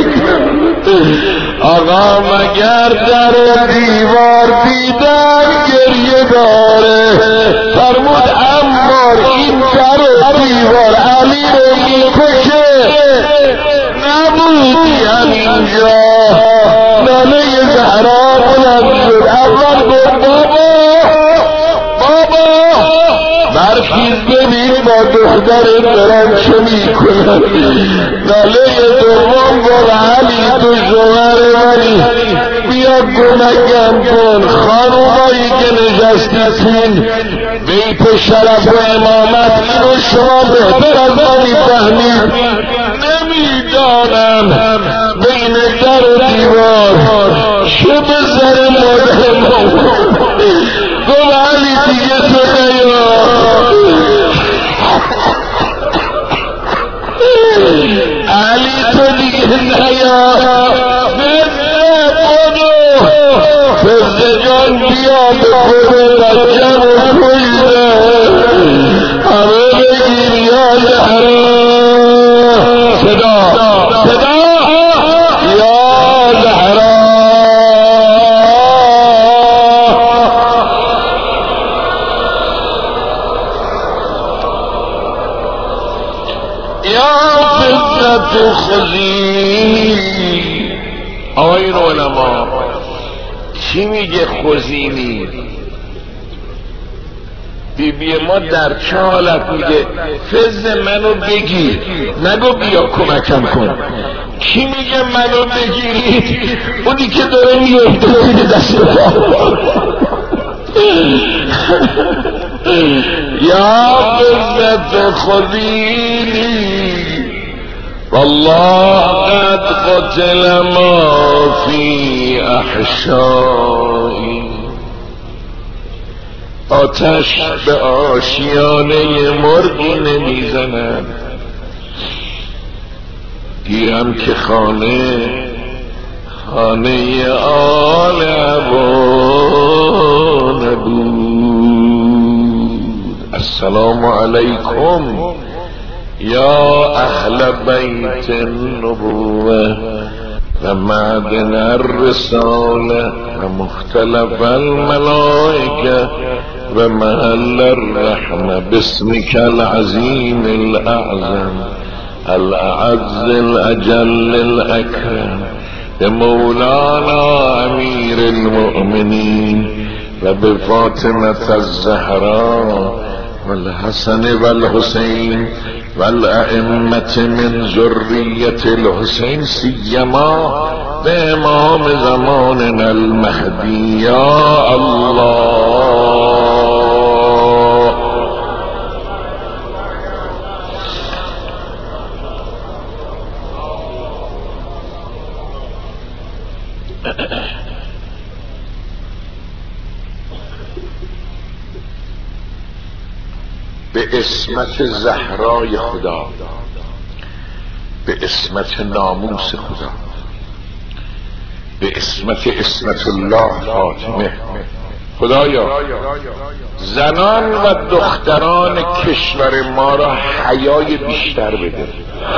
[SPEAKER 2] آقا مگر در دیوار دیدن گریه داره؟ فرمود عمار این در دیوار علی رو میکشه، نبودی همینجا. ناله زهرا بلند شد، اول گفت بابا بابا برخیز ببین با دختر دارن چه میکنن. ناله دوم گفت علی تو شوهر منی، بیا کمکم کن. خانومایی که نشستیتون بیت شرف و امامت، اینو شما بهتر از ما میفهمید. نمیدانم بین در و دیوار چه به سر مادر ما. گفت علی دیگه تو نیا، علی تو دیگه نیا، فزه بودو، فزه جان بیا به خود بچه رو کشته. همه بگیر یا زهرا، صدا صدا یا زهرا. تو خزینی. آقای علما چی میگه خزینی؟ بی بی ما در چه حالت میگه فز منو بگیر، نگو بیا کمکم کن. کی میگه منو بگیرید؟ اونی که داره میفته توی دست پا. یا فزت خزینی والله قد قتل ما فی احشایی. آتش به آشیانه مرغی نمیزند، گیرم که خانه خانه آل عبا نبود. السلام علیکم یا اهل بیت النبوه و معدن الرساله و مختلف الملائکه و محل الرحمه. باسمك العظیم الاعظم الاعز الاجل الاکرم بمولانا امیر المؤمنین و بفاطمه الزهراء
[SPEAKER 1] والحسن والحسين والأئمة من ذرية الحسين سيما بإمام زماننا المهدي يا الله. به اسمت زهرای خدا، به اسمت ناموس خدا، به اسمت اسمت الله فاطمه، خدایا زنان و دختران کشور ما را حیای بیشتر بده.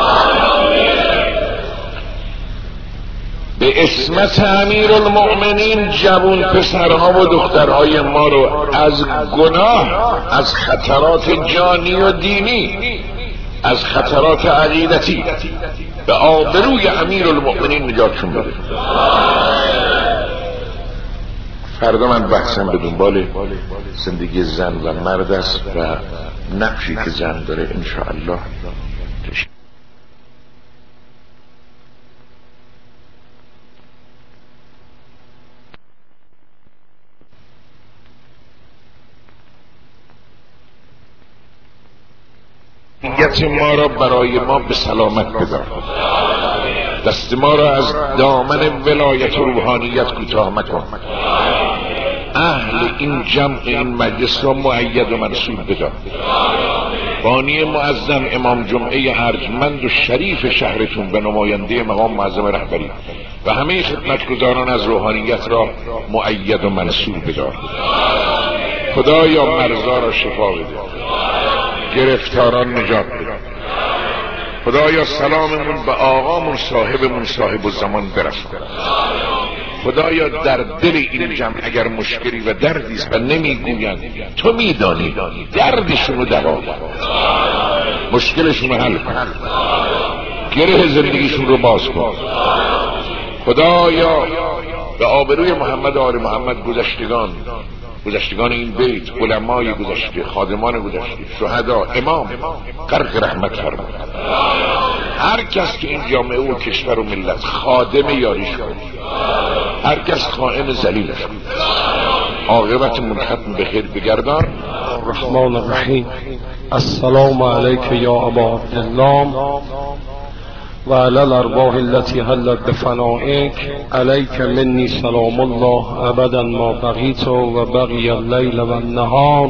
[SPEAKER 1] به اسمت امیرالمؤمنین جوان پسرها و دخترهای ما رو از گناه، از خطرات جانی و دینی، از خطرات عقیدتی به آبروی امیرالمؤمنین نجاتشون بده. فردا من بحثم به دنبال زندگی زن و مرد است و نقشی که زن داره انشاءالله. نیت ما را برای ما به سلامت بدار، دست ما را از دامن ولایت و روحانیت کوتاه مکن، اهل این جمع این مجلس را مؤید و منصوب بدار. بانی معظم امام جمعه ارجمند و شریف شهرتون به نماینده مقام معظم رهبری و همه خدمتگزاران از روحانیت را مؤید و منصوب بدار. خدایا مرضا را شفا بده، گرفتاران نجات بده. خدایا سلاممون به آقامون صاحبمون صاحب الزمان برسون. خدایا در دل این جمع اگر مشکلی و دردیست و نمیگویند تو میدانی، دردشون رو دوا کن، مشکلشون رو حل کن، گره زندگیشون رو باز کن. خدایا به آبروی محمد آل محمد گذشتگان گذشتگان این بیت، علمای گذشته، خادمان گذشته، شهدا، امام غرق رحمت فرما. هر کس که این جامعه و کشور و ملت خادم یاریش کن، هر کس خائن ذلیلش کن، عاقبت من ختم به خیر بگردان.
[SPEAKER 3] الرحمن الرحیم. السلام علیک یا ابا عبدالله و علی الارواح التي حلت بفنائک، علیک منی سلام الله ابدا ما بقیت و بقی اللیل و النهار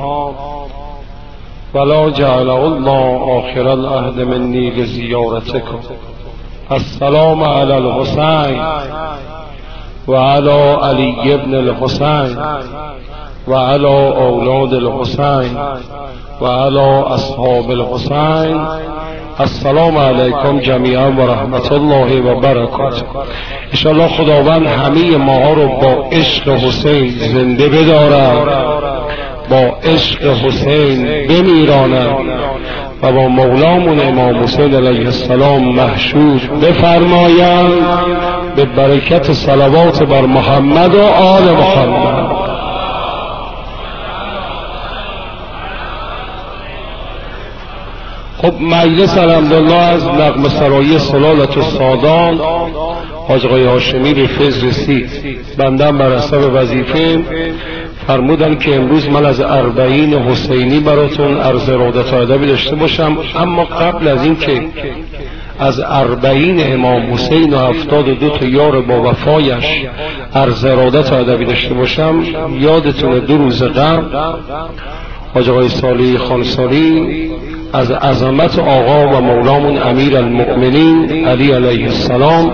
[SPEAKER 3] ولا جعل الله آخر العهد منی لزیارتکم. السلام علی الحسین و علی علی ابن الحسین و علی اولاد الحسین و علی اصحاب الحسین. السلام علیکم جمیعا و رحمت الله و برکاته. انشاءالله خداوند همه ما رو با عشق حسین زنده بدارد، با عشق حسین بمیراند و با مولامون امام حسین علیه السلام محشور بفرمایند به برکت صلوات بر محمد و آل محمد. خب مجلس الحمدلله از نغمه سرایی سلالت السادان حاج آقای هاشمی به فیض رسید. بندم بر حسب وظیفه فرمودن که امروز من از اربعین حسینی براتون عرض ارادت و ادبی داشته باشم، اما قبل از این که از اربعین امام حسین و هفتاد و دو تا یار با وفایش عرض ارادت و ادبی داشته باشم، یادتونه دو روز قبل حاج آقای صالح خانساری از عظمت آقا و مولامون امیر المؤمنین علی علیه السلام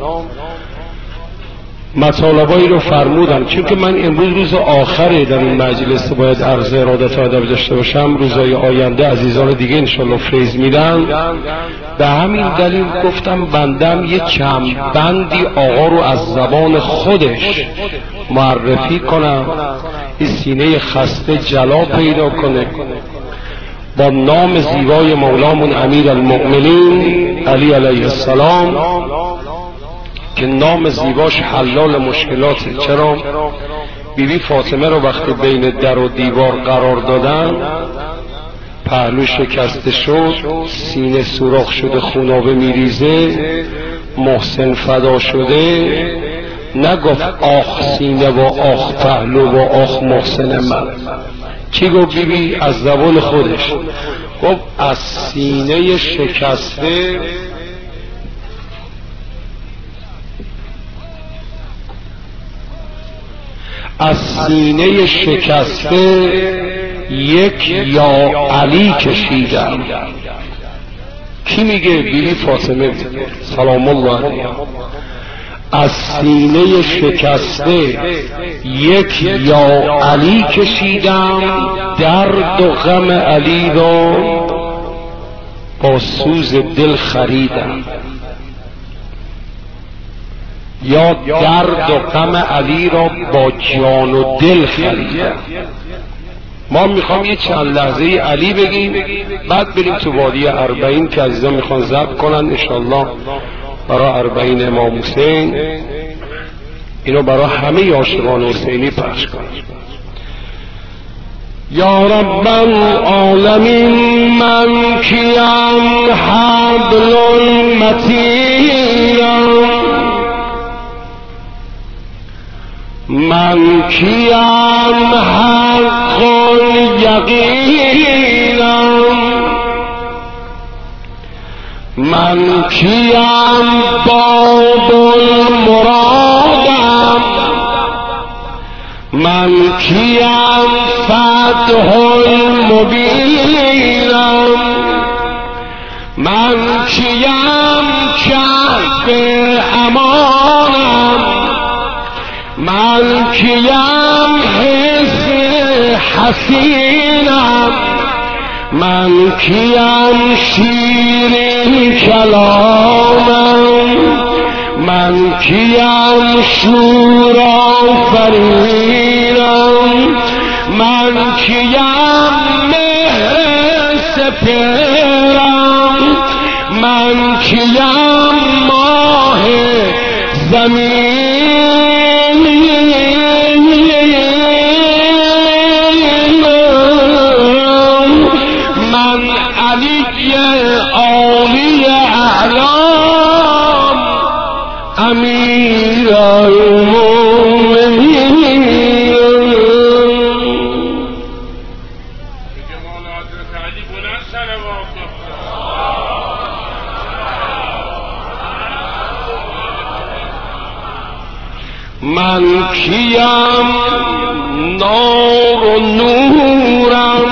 [SPEAKER 3] مطالبایی رو فرمودن. چون که من امروز روز آخره در این مجلس باید عرض ارادت و ادب داشته باشم، روزهای آینده عزیزان دیگه انشالله فیض میدن، به همین دلیل گفتم بندم یه چند بندی آقا رو از زبان خودش معرفی کنم، این سینه خسته جلا پیدا کنه، با نام زیبای مولامون امیر المؤمنین علی علیه السلام که نام زیباش حلال مشکلاته. چرا؟ بیبی فاطمه رو وقتی بین در و دیوار قرار دادن پهلو شکسته شد، سینه سوراخ شده، خونابه میریزه، محسن فدا شده، نگفت آخ سینه و آخ پهلو و آخ محسن من. چی گفت بی بی؟ از زبان خودش گفت از سینه شکسته از سینه شکسته یک یا علی کشیدم. کی میگه؟ بیبی فاطمه سلام الله علیها. از سینه شکسته یک یا علی کشیدم، درد و غم علی را با سوز دل خریدم. یا درد و غم علی را با جان و دل خریدم. ما میخوام یه چند لحظه علی بگیم، بعد بریم تو وادی اربعین که عزیزان میخوان ضبط کنن انشالله برای اربعین امام حسین. اینو برای همه عاشقان حسینی پخش کنن. یا رب العالمین من کیم حبل المتین، من کیم حق یقینم، من کیم باب المرادم، من کیم فتح المبینم، من کیم کهف امانم، من کیم حسن حسینم، من کیم شیرین کلامم، من کیم شور آفرینم، من کیم مهر سپرم، من کیم ماه زمین، من علی عالی اعلام، امیر المؤمنین. من کیم نار و نورم،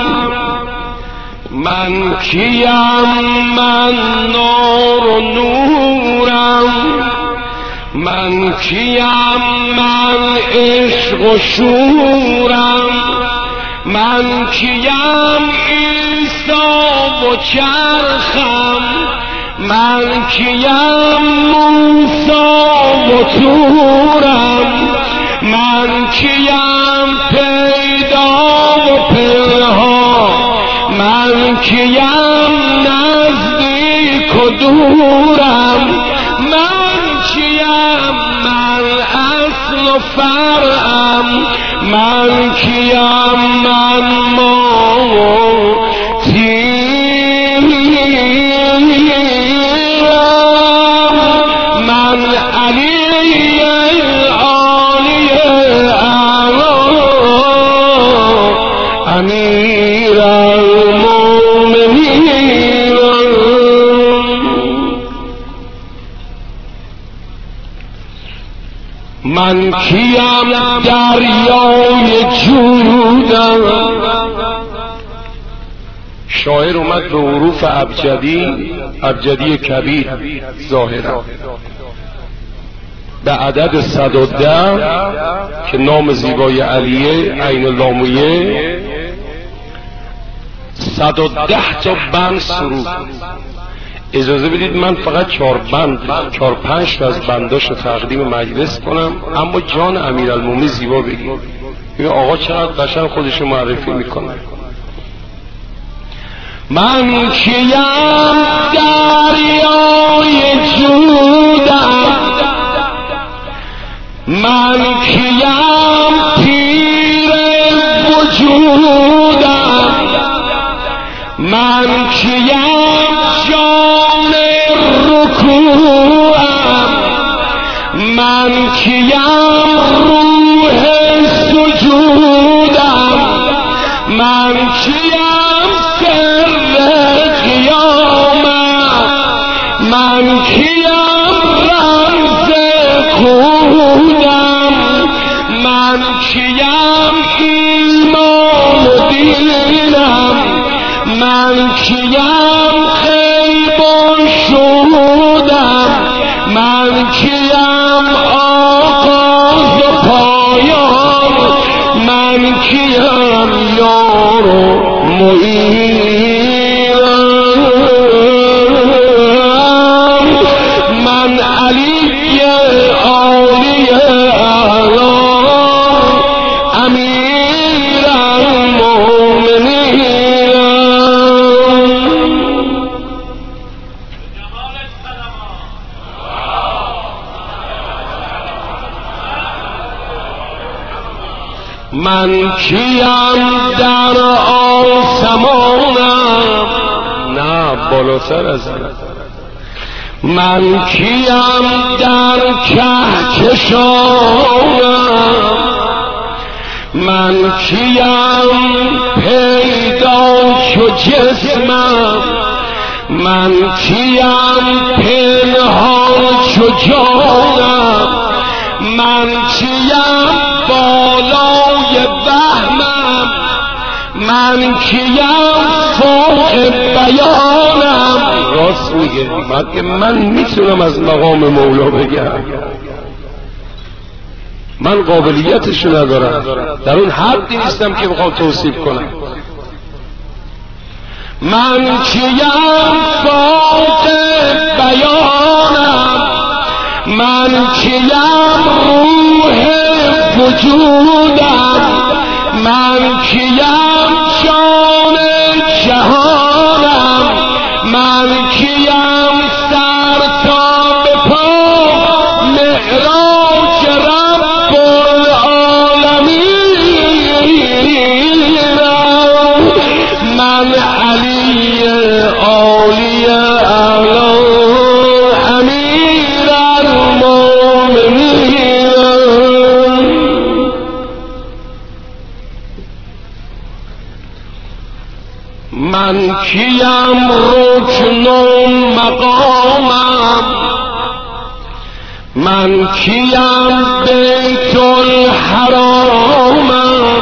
[SPEAKER 3] من کیم من نار و نورم، من کیم من عشق و شورم، من کیم عیسی و چرخم، من کیم موسی و تورم، من کیم پیدا و پنهان، من کیم نزدیک و دورم، من کیم من اصل و فرعم، من کیم من موتی، من علی عالی اعلام، امیر المؤمنین. من کیم دریای جودم. شاعر اومد به حروف ابجدی، ابجدی کبیر ظاهرا به عدد صد و ده که نام زیبای علیه عین اللامویه، صد و ده تا بند سرود. اجازه بدید من فقط چهار بند چهار پنج تا از بنداش رو تقدیم مجلس کنم، اما جان امیرالمومنین زیبا بگیم. این آقا چقدر قشنگ خودش معرفی میکنه. من کیم دریای جودم، من کیم پیر وجودم، من من کیم روح سجودم، من کیم سر قیامت، من کیم رمز کودم، من کیم ایمان و دینم، من کیم غیب و شهودم، من کیم آغاز و پایان، من کیم یار و معینم، من علی عالی اعلی امیر المؤمنین. من کیم در آسمانم، نه بالاتر از این، من کیم در کهکشانم، من کیم پیدا چو جسمم، من کیم پنهان چو جانم، من کیم بالای وهمم، من کیم فوق بیانم. راست میگه، من من میتونم از مقام مولا بگم، من قابلیتشو ندارم، در اون حدی نیستم که بخوام توصیف کنم. من کیم فوق بیانم، من کیم روح وجودم، من کیم جان جهانم، من کیم سر تا به پا معراج رب العالمینم، من علی عالی اعلی امیر المؤمنین. من کیم رکن و مقامم، من کیم بیت الحرامم،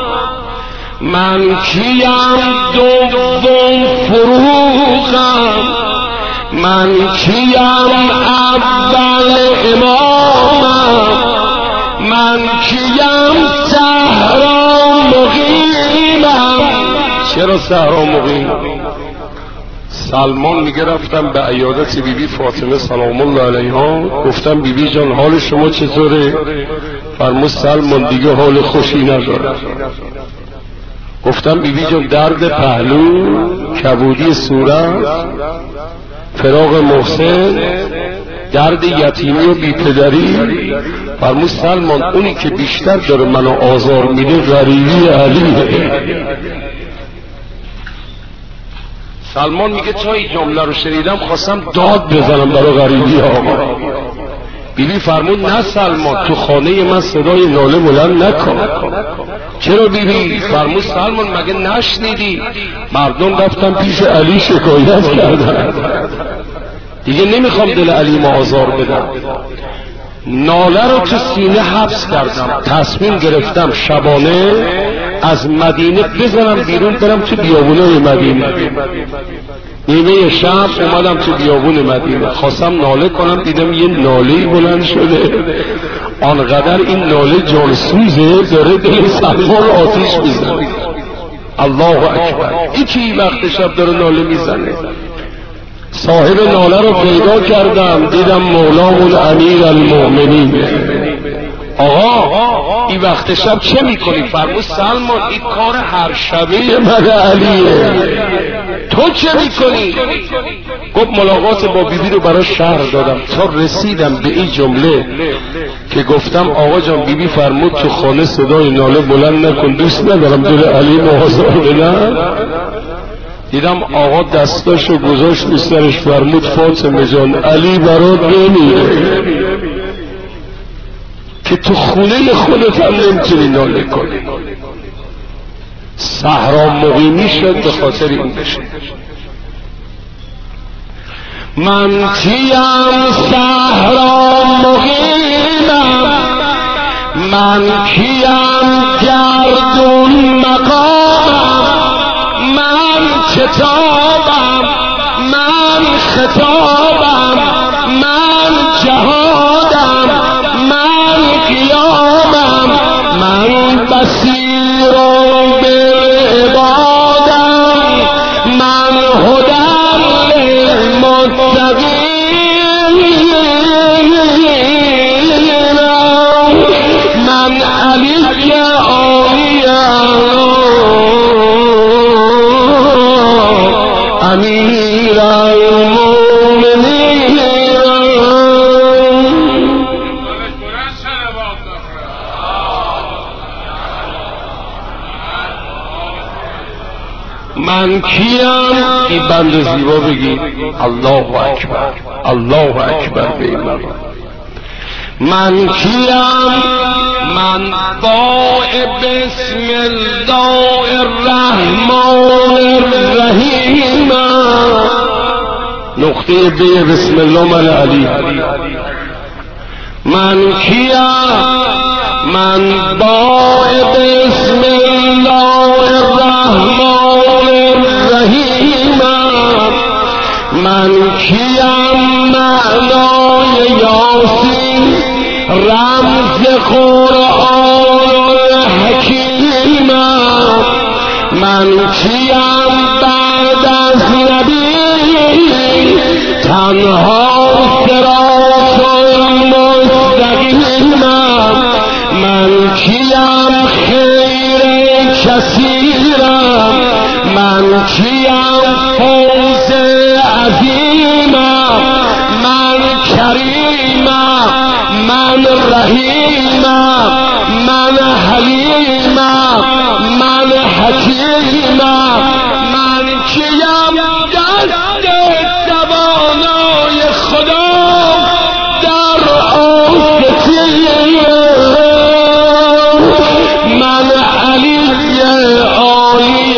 [SPEAKER 3] من کیم دوم فروغم، من کیم اول امامم، من کیم صحرا مقیمم. چرا صحرا مقیم؟ سلمان میگه رفتم به عیادت بی بی فاطمه سلام الله علیها، گفتم بی بی جان حال شما چطوره؟ فرمود سلمان دیگه حال خوشی نداره. گفتم بی بی جان درد پهلو، کبودی صورت، فراق محسن، درد یتیمی و بی پدری. فرمود سلمان اونی که بیشتر داره منو آزار میده غریبی علیه. سلمان میگه تا این جمله رو شنیدم خواستم داد بزنم برای غریبی آقا. بیبی فرمود نه سلمان، تو خانه من صدای ناله بلند نکن. چرا بیبی؟ فرمود سلمان مگه نشنیدی مردم رفتن پیش علی شکایت کردن، دیگه نمیخوام دل علی ما آزار بدم، ناله رو تو سینه حبس کردم، تصمیم گرفتم شبانه از مدینه بزنم بیرون برم تو بیابونای مدینه. نیمه شب اومدم تو بیابون مدینه، خواستم ناله کنم، دیدم یه ناله‌ای بلند شده، آنقدر این ناله جانسوزه داره دل سلمان آتیش میزنه. الله اکبر. یکی وقت شب داره ناله میزنه، صاحب ناله رو پیدا کردم، دیدم مولامون امیر المؤمنین. آقا این وقت شب چه میکنی؟ فرمود سلمان این کار هر شبه من علیه، تو چه میکنی؟ گفت ملاقات با بیبی رو برای شهر دادم تا رسیدم به این جمله که گفتم آقا جان بیبی فرمود تو خانه صدای ناله بلند نکن، دوست ندارم دل علی محاضر بدن. دیدم آقا دستاشو گذاشت رو سرش، فرمود فاطمه جان علی برات نمیره. که تو خونه خودت هم نمیتونی ناله کنی. صحرا مقیمی شد به خاطر این بشه. من کیم صحرا مقیمم، من کیم گردون مقامم، من کتابم، من خطابم، من جهادم، من قیامم، من بصیر بالعبادم، من هدی للمتقین، من علی امیر المؤمنین. من کیم؟ این بند زیبا بگی الله اکبر، الله اکبر به این مقام. من کیم؟ من با بسم الله الرحمن الرحیم. نقطه بی بسم الله من علی. من کیم؟ من با بسم الله الرحمن الرحیم. من کیم؟ معنای یاسین، رمز قرآن حکیم. من کیم بعد از نبی، تنها صراط المستقیم. من کیم خیر کثیرم، من کیم فوز عظیمم، من کریمم، من رحیمم، من حلیمم، من حکیمم. من کیم دست توانای خدا در آستین. من علی عالی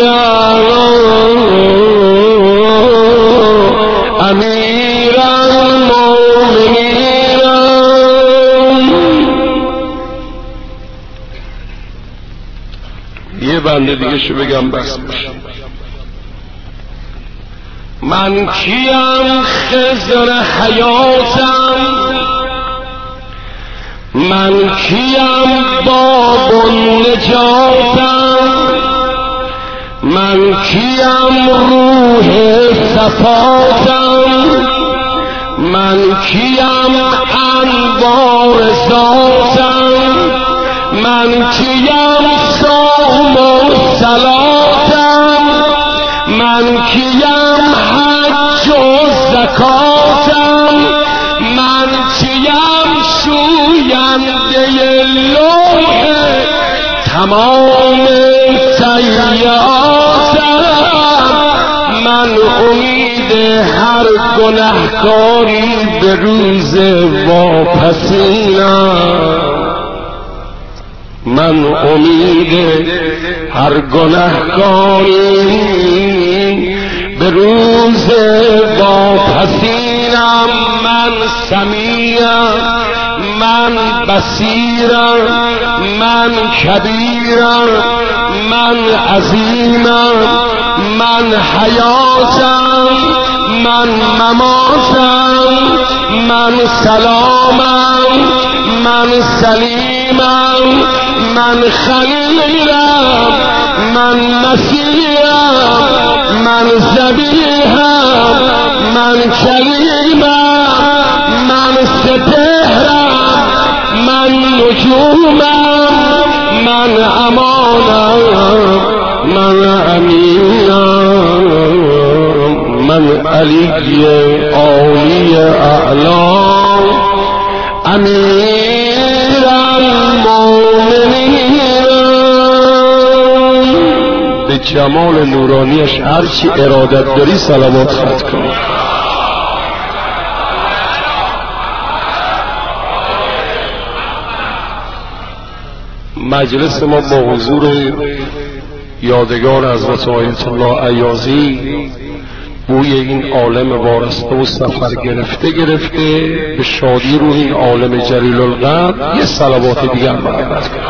[SPEAKER 3] امیر المؤمنین. یه بنده دیگه شو بگم بس بشه. من کیم؟ خضر حیاتم، من کیم؟ باب النجاتم، من کیم؟ روح صفاتم، من کیم؟ انوار ذاتم، من کیم؟ صوم و صلاتم، من کیم؟ حج و زکاتم، من کیم؟ شوینده لوح تمام سیئاتم، من امید هر گنهکاری به روز واپسینم، من امید هر گنهکاری به روز واپسینم. من سمیعم، من بصیرم، من کبیرم، من عظیمم، من حیاتم، من مماتم، من سلامم، من سلیمم، من خلیلم، من مسیحم، من ذبیحم، من کلیمم، من سپهرم، من نجومم، من امانم، من امینم، من علی عالی اعلا امیر المؤمنین. به جمال نورانیش هرچی ارادت داری صلوات خط کن. مجلس ما با حضور یادگار حضرت آیت الله عیاضی بوی این عالم وارسته و سفر گرفته گرفته به شادی روی این عالم جلیل القدر یه صلوات دیگر محبت کنید.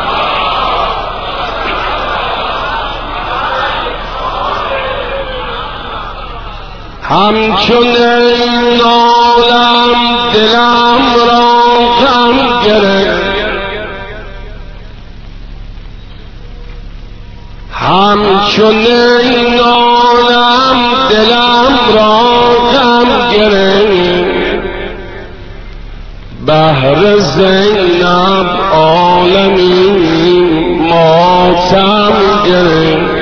[SPEAKER 3] همچون این عالم دلم را غم گرفت، همچون این عالم دلم را غم گرفت، بهر زینب عالمی ماتم گرفت،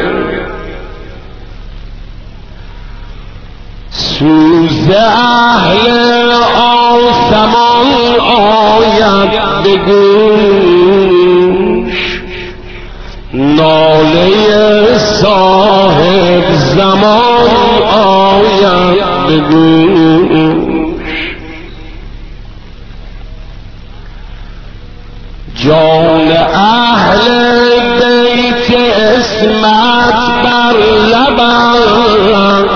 [SPEAKER 3] سوز اهل آسمان آید به گوش، ناله صاحب زمان آید به گوش، جان اهل بیت اسمت بر لبند،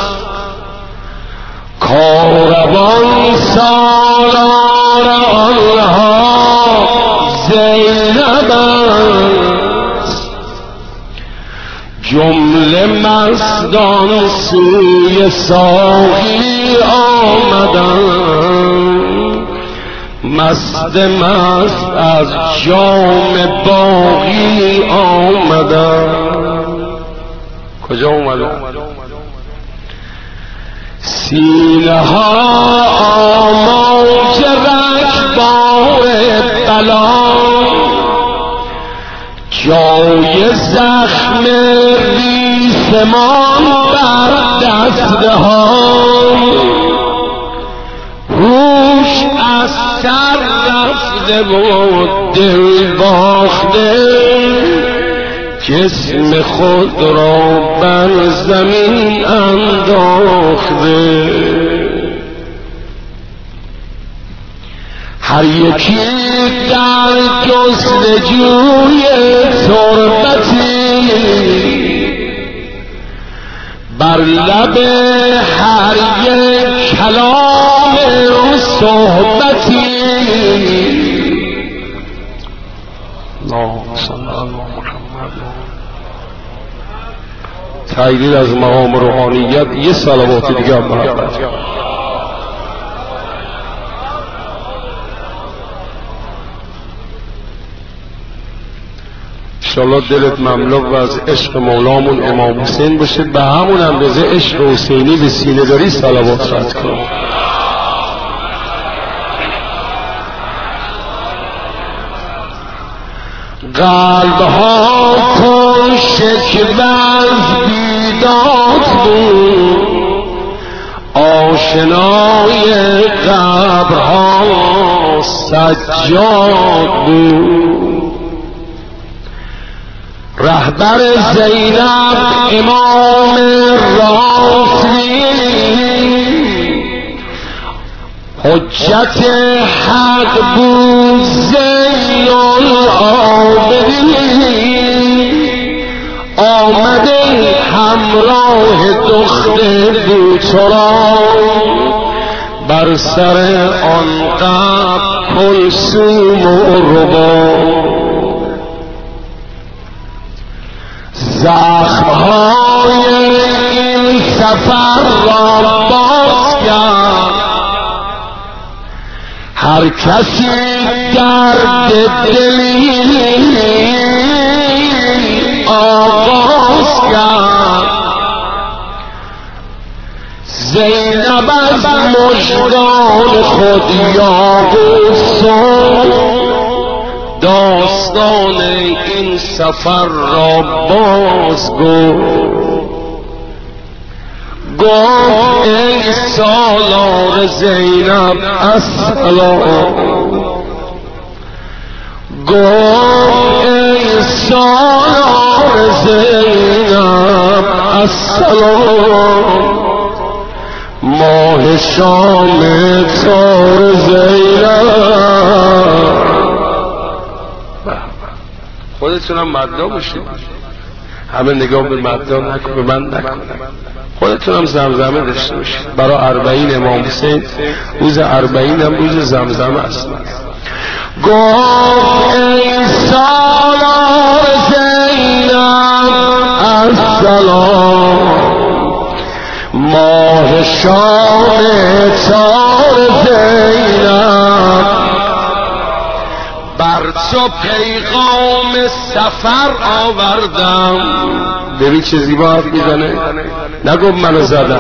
[SPEAKER 3] کاروان سالار آنها زینب است، جمله مستان سوی ساقی آمدند، مست مست از جام باقی آمدند. کجا اومدند؟ سینه ها آماج رکبار بلا، جای زخم ریسمان بر دسته ها، هوش از سر رفته و دل باخته، جسم خود را بر زمین انداخته، هر یکی در جستجوی تربتی، بر لب هر یک کلام صحبتی. اللهم صل علی محمد. تایید از مقام روحانیت یه صلوات دیگه محبت. انشاءالله دلت مملو از عشق مولامون امام حسین باشه، به همون اندازه عشق حسینی به سینه داری صلوات رد کن. قلب ها پر شکوه از بیداد بود، آشنای قبرها سجاد بود، رهبر زینب امام راستی، حجت حق بود زین العابدین، آمده همراه دختر دوترا، بر سر آن قبر کلثوم و رباب، زخمهای این سفر را باز کرد، هر کسی درد دلی آغاز کرد، زینب از مژگان خود یاقوت ساخت، داستان این سفر را باز گفت، گفت ای سالار زینب السلام، گفت ای سالار زینب السلام، ماه شام تار زینب. خودتونم مدعا باشید، همه نگاه به مدعا نکن، به من نکن، خودتونم زمزمه داشته باشید. برای اربعین امام حسین روز اربعین هم روز زمزمه است.
[SPEAKER 2] گفت ای سالار زینب السلام، ماه شام تار زینب، بر تو پیغام سفر آوردم.
[SPEAKER 3] ببین چه زیبا حرف میزنه، نگفت منو زدن،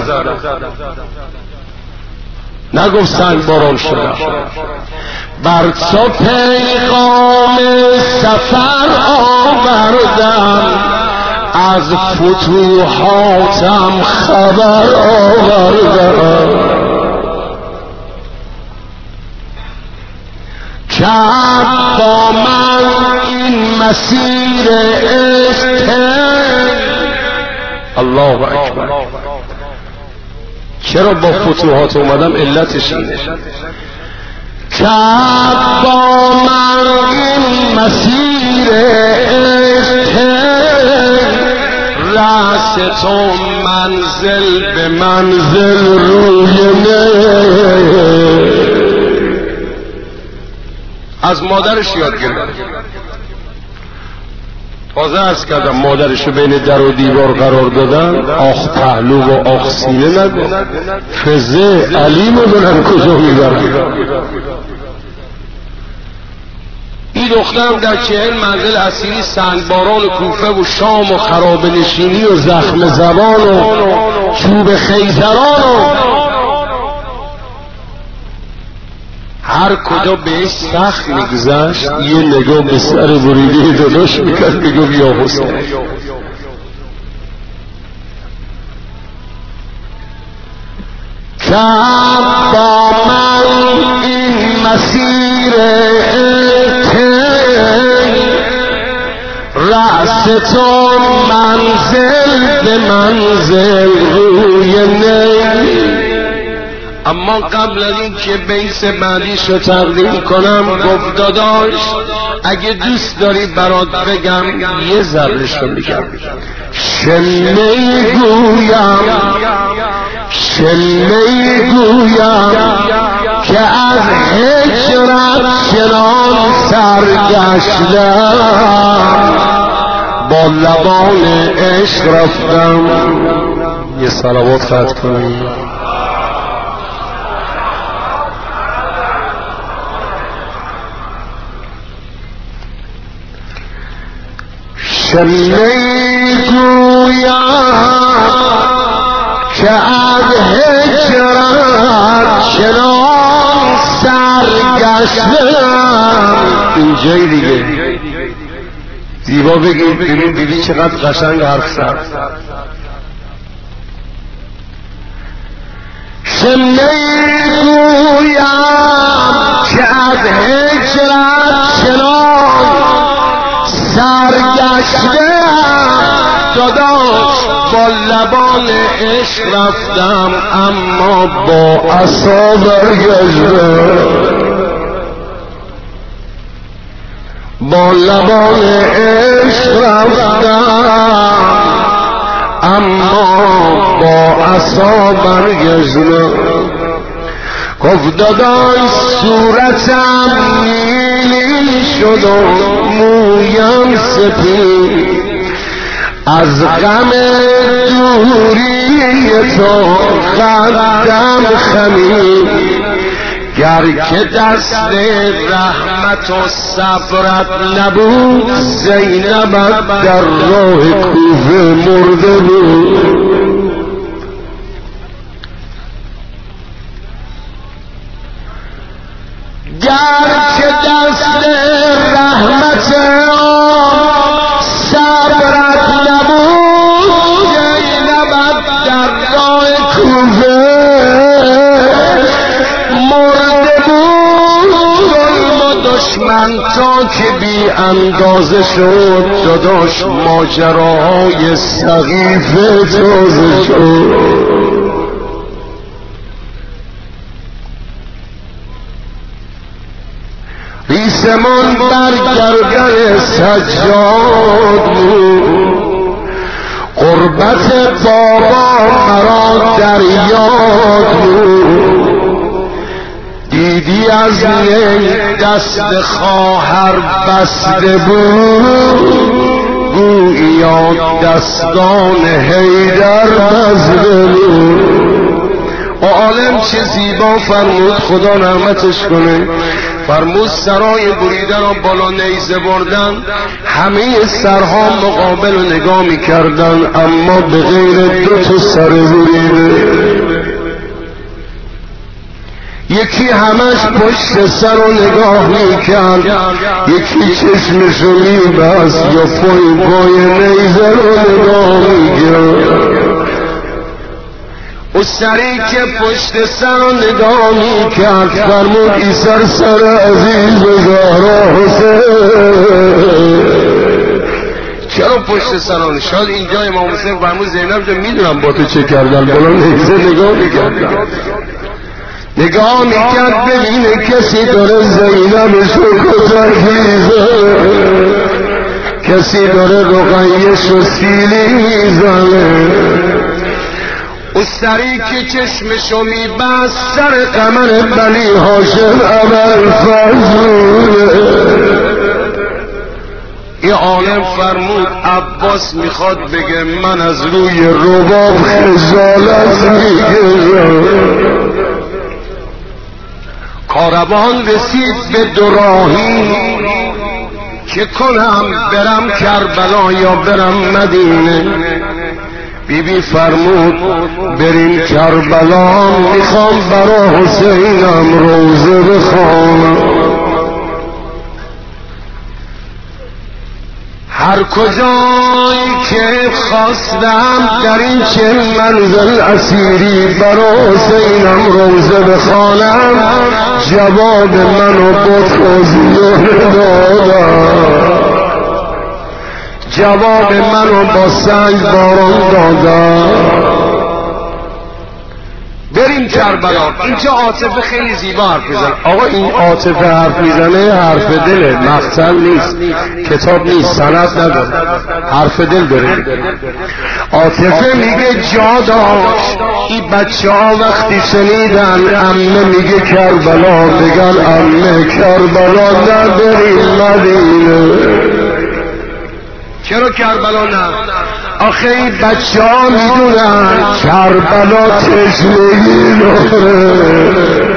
[SPEAKER 3] نگفت سنگ باران شدم،
[SPEAKER 2] بر تو پیغام سفر آوردم، از فتوحاتم خبر آوردم. کرد با من این مسیر عشق،
[SPEAKER 3] الله اکبر. چرا با فتوحات اومدم؟ علتش اینه.
[SPEAKER 2] کرد با من این مسیر عشق، رأس تو منزل به منزل روی نه.
[SPEAKER 3] از مادرش یاد گرفت. تازه عرض کردم مادرشو بین در و دیوار قرار دادن، آخ پهلو و آخ سینه نگو، فزه علیم و بلن کجا میبرد. این دخترم در چهل منزل اسیری سنگباران کوفه و شام و خراب نشینی و زخم زبان و چوب خیزران و هر کجا بهش سخت میگذشت یه نگاه به سر بریده داداش میکرد، میگو یا حسین.
[SPEAKER 2] کرد با من این مسیر رأس تو منزل به منزل روی نی.
[SPEAKER 3] اما قبل از این که بیس بعدیش رو تقدیم کنم، گفت داداش اگه دوست داری برات بگم یه ذرهش رو میگم.
[SPEAKER 2] شنه گویم شنه گویم که از هجرت چنان سرگشتم، با لبان عشق رفتم.
[SPEAKER 3] یه صلوات ختم کنیم.
[SPEAKER 2] شنه گویم که از هجرت چنان سرگشتم.
[SPEAKER 3] اینجایی دیگه زیبا بگید، ببین بیبی چقدر قشنگ حرف زد.
[SPEAKER 2] شنه گویم که از هجرت چنان سرگشتم، داداش با لبان عشق رفتم اما با عصا برگشتم. با لبان عشق رفتم اما با عصا برگشتم. گفت داداش صورتم نیلی شد و مویم سپید، از غم دوری تو خندم خمید. گر که دست رحمت و صبرت نبود، زینبت در راه کوفه مرده بود. گر که دست رحمت صبرت نبود، زینبت در راه کوفه مرده بود. ظلم و دشمن تا که بی اندازه شد، داداش ماجراهای سقیفه تازه شد. ریسمان بر گردن سجاد بود، قربت بابا مرا در یاد بود. دیدی از نی دست خواهر بسته بود، گویا دستان حیدر بسته بود. و عالم چه زیبا فرمود، خدا رحمتش کنه، فرمود سرای بریده را بالا نیزه بردن، همه سرها مقابل و نگاه می کردن، اما به غیر دو تا سر بریده. یکی همش پشت سر و نگاه می کرد، یکی چشمشو می بست یا پای پای نیزه رو نگاه می کرد. و سری که پشت سر و نگاه می کرد فرمود ای سر سر عزیز زهرا حسین. چرا پشت سر و شاید اینجا امام حسین فرمود زینب جان میدونم با تو چه کردن، بالا نیزه نگاه می کردن، نگاه می کرد ببینه کسی داره زینبشو کتر میزه، کسی داره رقیه‌شو سیلی میزنه. و سری که چشمشو میبست سر قمر بنی هاشم ابوالفضل. این عالم فرمود عباس میخواد بگه من از روی رباب خجالت میگیرم. کاروان رسید به دوراهی که کنم برم کربلا یا برم مدینه. بی بی فرمود بریم کربلا، میخوام برا حسینم روزه بخوام. هر کجایی که خواستم در این چه منزل اسیری برا حسینم روزه بخوانم، جواب منو بطخوزیون دادم، جواب منو با سنگ باران دادم. بریم کربلا. اینجا عاطفه خیلی زیبا حرف میزنه. آقا این عاطفه حرف میزنه حرف دله، مقتل نیست، کتاب نیست، سند نداره، حرف دل داره. عاطفه میگه جا داشت این بچه ها وقتی شنیدن عمه میگه کربلا بگن عمه کربلا نبریم مدینه. چرا کربلا نه؟ آخه این بچه ها میدونن کربلا تشنگی داره،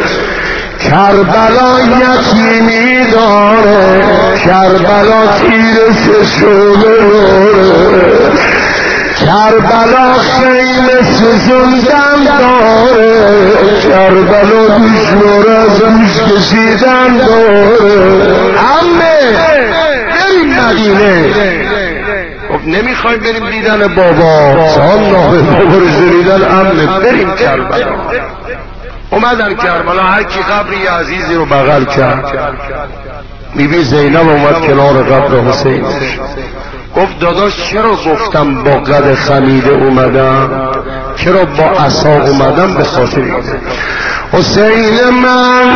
[SPEAKER 2] کربلا یتیمی داره، کربلا تیر سشوله داره، کربلا خیمه سوزوندن داره، کربلا دشمار از روش کشیدن داره. عمه بریم مدینه. خب نمیخوای بریم دیدن بابا، سال نامه بابا رو شنیدن عمه بریم کربلا. اومدن کربلا، هر کی قبری عزیزی رو بغل کرد. بیبی زینب اومد کنار قبر حسین، گفت داداش چرا گفتم با قد خمیده اومدم، چرا با عصا اومدم؟ به خاطر حسین من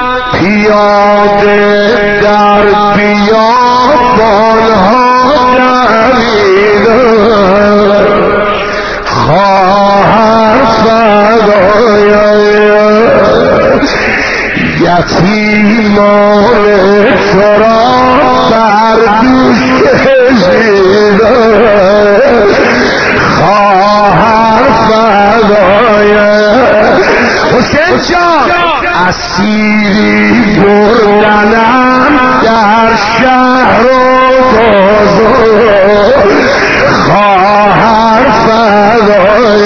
[SPEAKER 2] پیاده در بیابانها خواهر فدای یتیمان ترا بر دوش کشیده، خواهر فدای حسین جان اسیری بردنم در شهر و بازار، خواهر فدای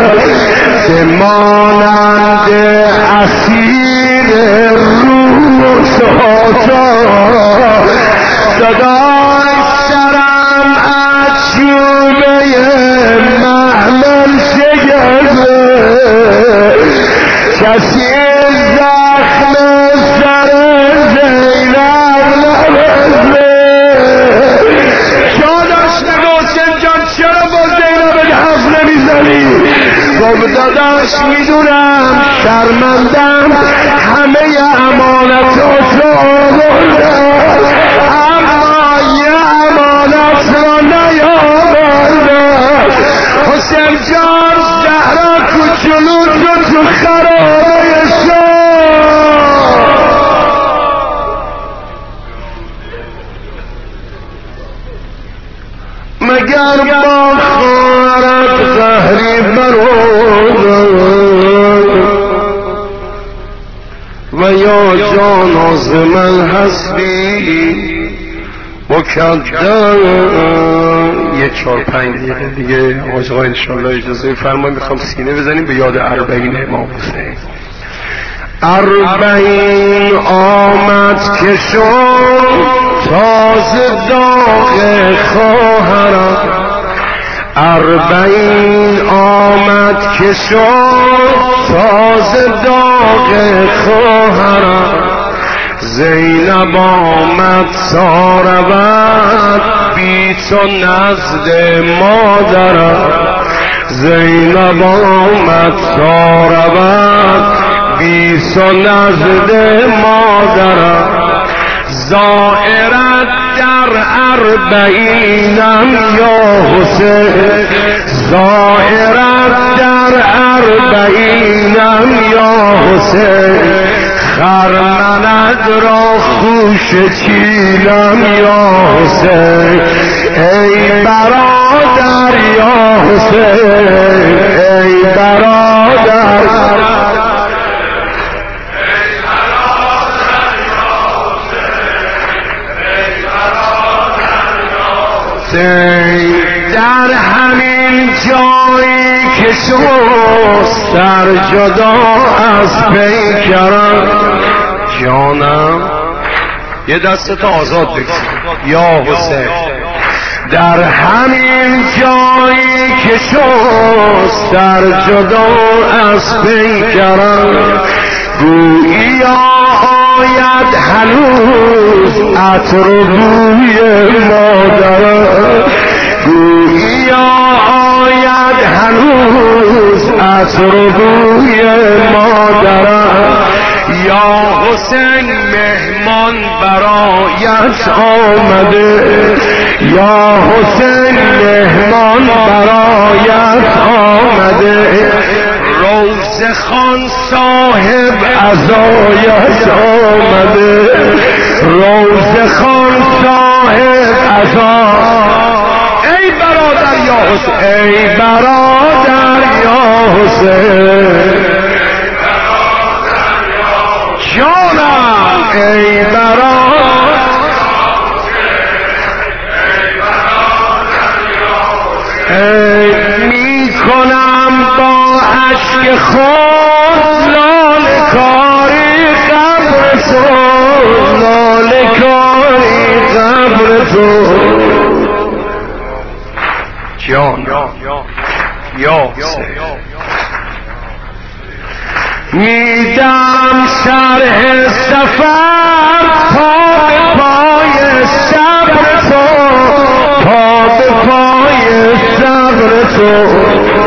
[SPEAKER 2] بمانند اسیر روح آتا، صدای سرم از شومه محمل شگرده، کسی زخم سر زینب نبزده. جاداش نگو حسین جان چرا با زینب حرف نمیزنی؟ گفت داداش میدونم شرمندم، همه امانتاتو آورد
[SPEAKER 3] جاناز من هستی مکدر. یه چار پنج دقیقه دیگه آقا انشالله اجازه فرمایی میخوام سینه بزنیم به یاد اربعین امام حسین. اربعین آمد که شد تازه داغ خواهرم، اربعین آمد که شد تازه داغ خواهرم، زینب آمد ساربت بی تو نزد مادرم، زینب آمد ساربت بی تو نزد مادرم، زائرت در اربعینم یا حسین، زائرت در اربعینم یا حسین، خرمند را خوش چیلم یا حسین، ای برادر یا حسین، ای برادر در همین جایی که شد سر جدا از پیکرم. جانم یه دستت آزاد بکن یا حسین، در همین جایی که شد سر جدا از پیکرم، گویی آید هنوز عطر بوی مادرم، گویی آید هنوز عطر بوی مادرم، یا حسین مهمان برایت آمده، یا حسین مهمان برایت آمده، روز خان صاحب عزایت آمده، روز خان صاحب عزا. ای برادر یا حسین، ای برادر یا حسین، جانم ای برادر، ای می کنم با عشق خود لاله کاری قبر تو، لاله کاری قبر تو. جان یا حسین، میدم شرح سفر پا به پای صبر تو، پا به پای صبر تو.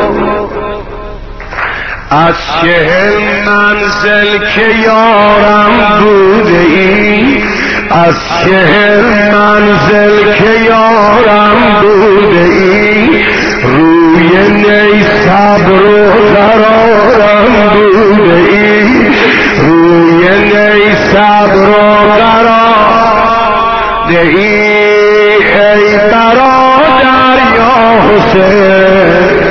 [SPEAKER 3] از چهل منزل که یارم بوده ای، از چهل منزل که یارم بوده ای، روی نی صبر و قرارم بوده ای، روی نی صبر و قرار ده ای، ای برادر یا حسین،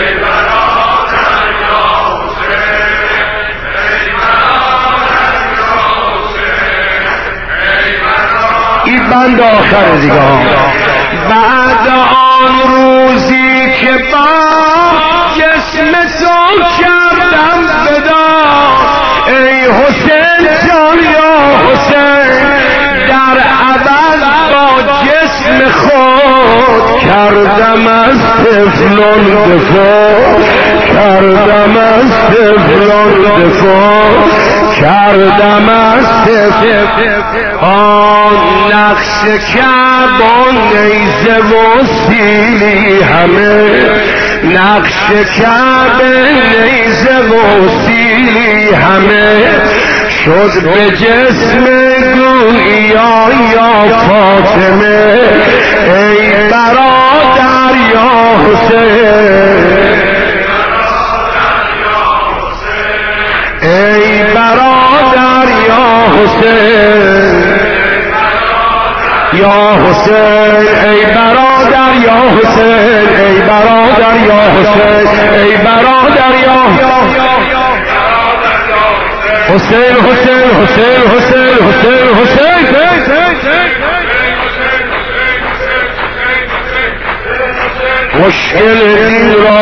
[SPEAKER 3] این بند آخر دیگه. بعد آن روزی که با جسم تو کردم فدا، ای حسین جان یا حسین، در ابد با جسم خود کردم از طفلان دفاع، کردم از طفلان دفاع، کردم از طفلان. آن نقش کعبان نیزه و سیلی همه، نقش کعبه نیزه و سیلی همه، شد به جسم گویا یا فاطمه، ای برادر یا حسین، ای برادر یا حسین، یا حسین، ای برادر یا حسین، ای برادر یا حسین، ای برادر یا حسین، حسین حسین حسین حسین حسین حسین مشکل دین را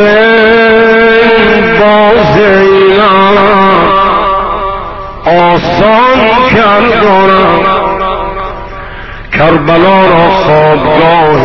[SPEAKER 3] حسین با زینب آسان کردم، کربلا را خوابگاه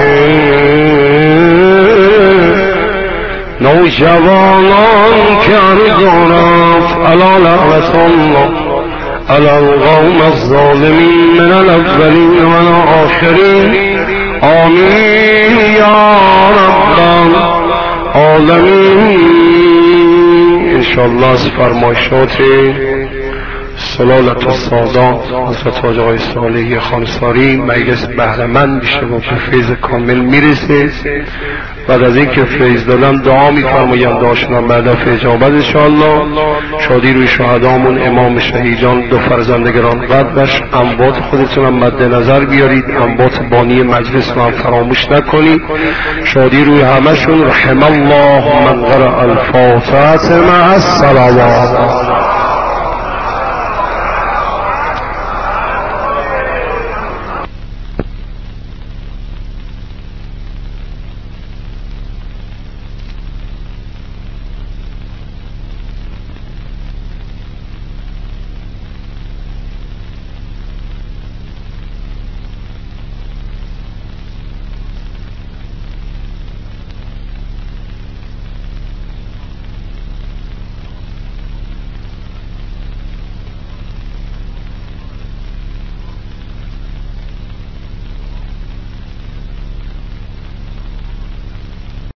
[SPEAKER 3] نوجوانان کردم. الا لعنت الله علی القوم الظالمین من الاولین و الاخرین. آمین یا رب العالمین. انشاءالله از فرمایشات سلالت السادات حضرت حاج آقای صالحی خانساری مجلس بهره‌مند بشه و به فیض کامل میرسه. بعد از اینکه فیض دادن دعا میفرمایند داشتن بعد از اجابت انشاءالله. شادی روی شهدامون، امام شهیدان، دو فرزندگران قدرش، انبات خودتون هم مد نظر بیارید، انبات بانی مجلس رو هم فراموش نکنید. شادی روی همشون. رحم الله من قرأ الفاتحه مع الصلوات.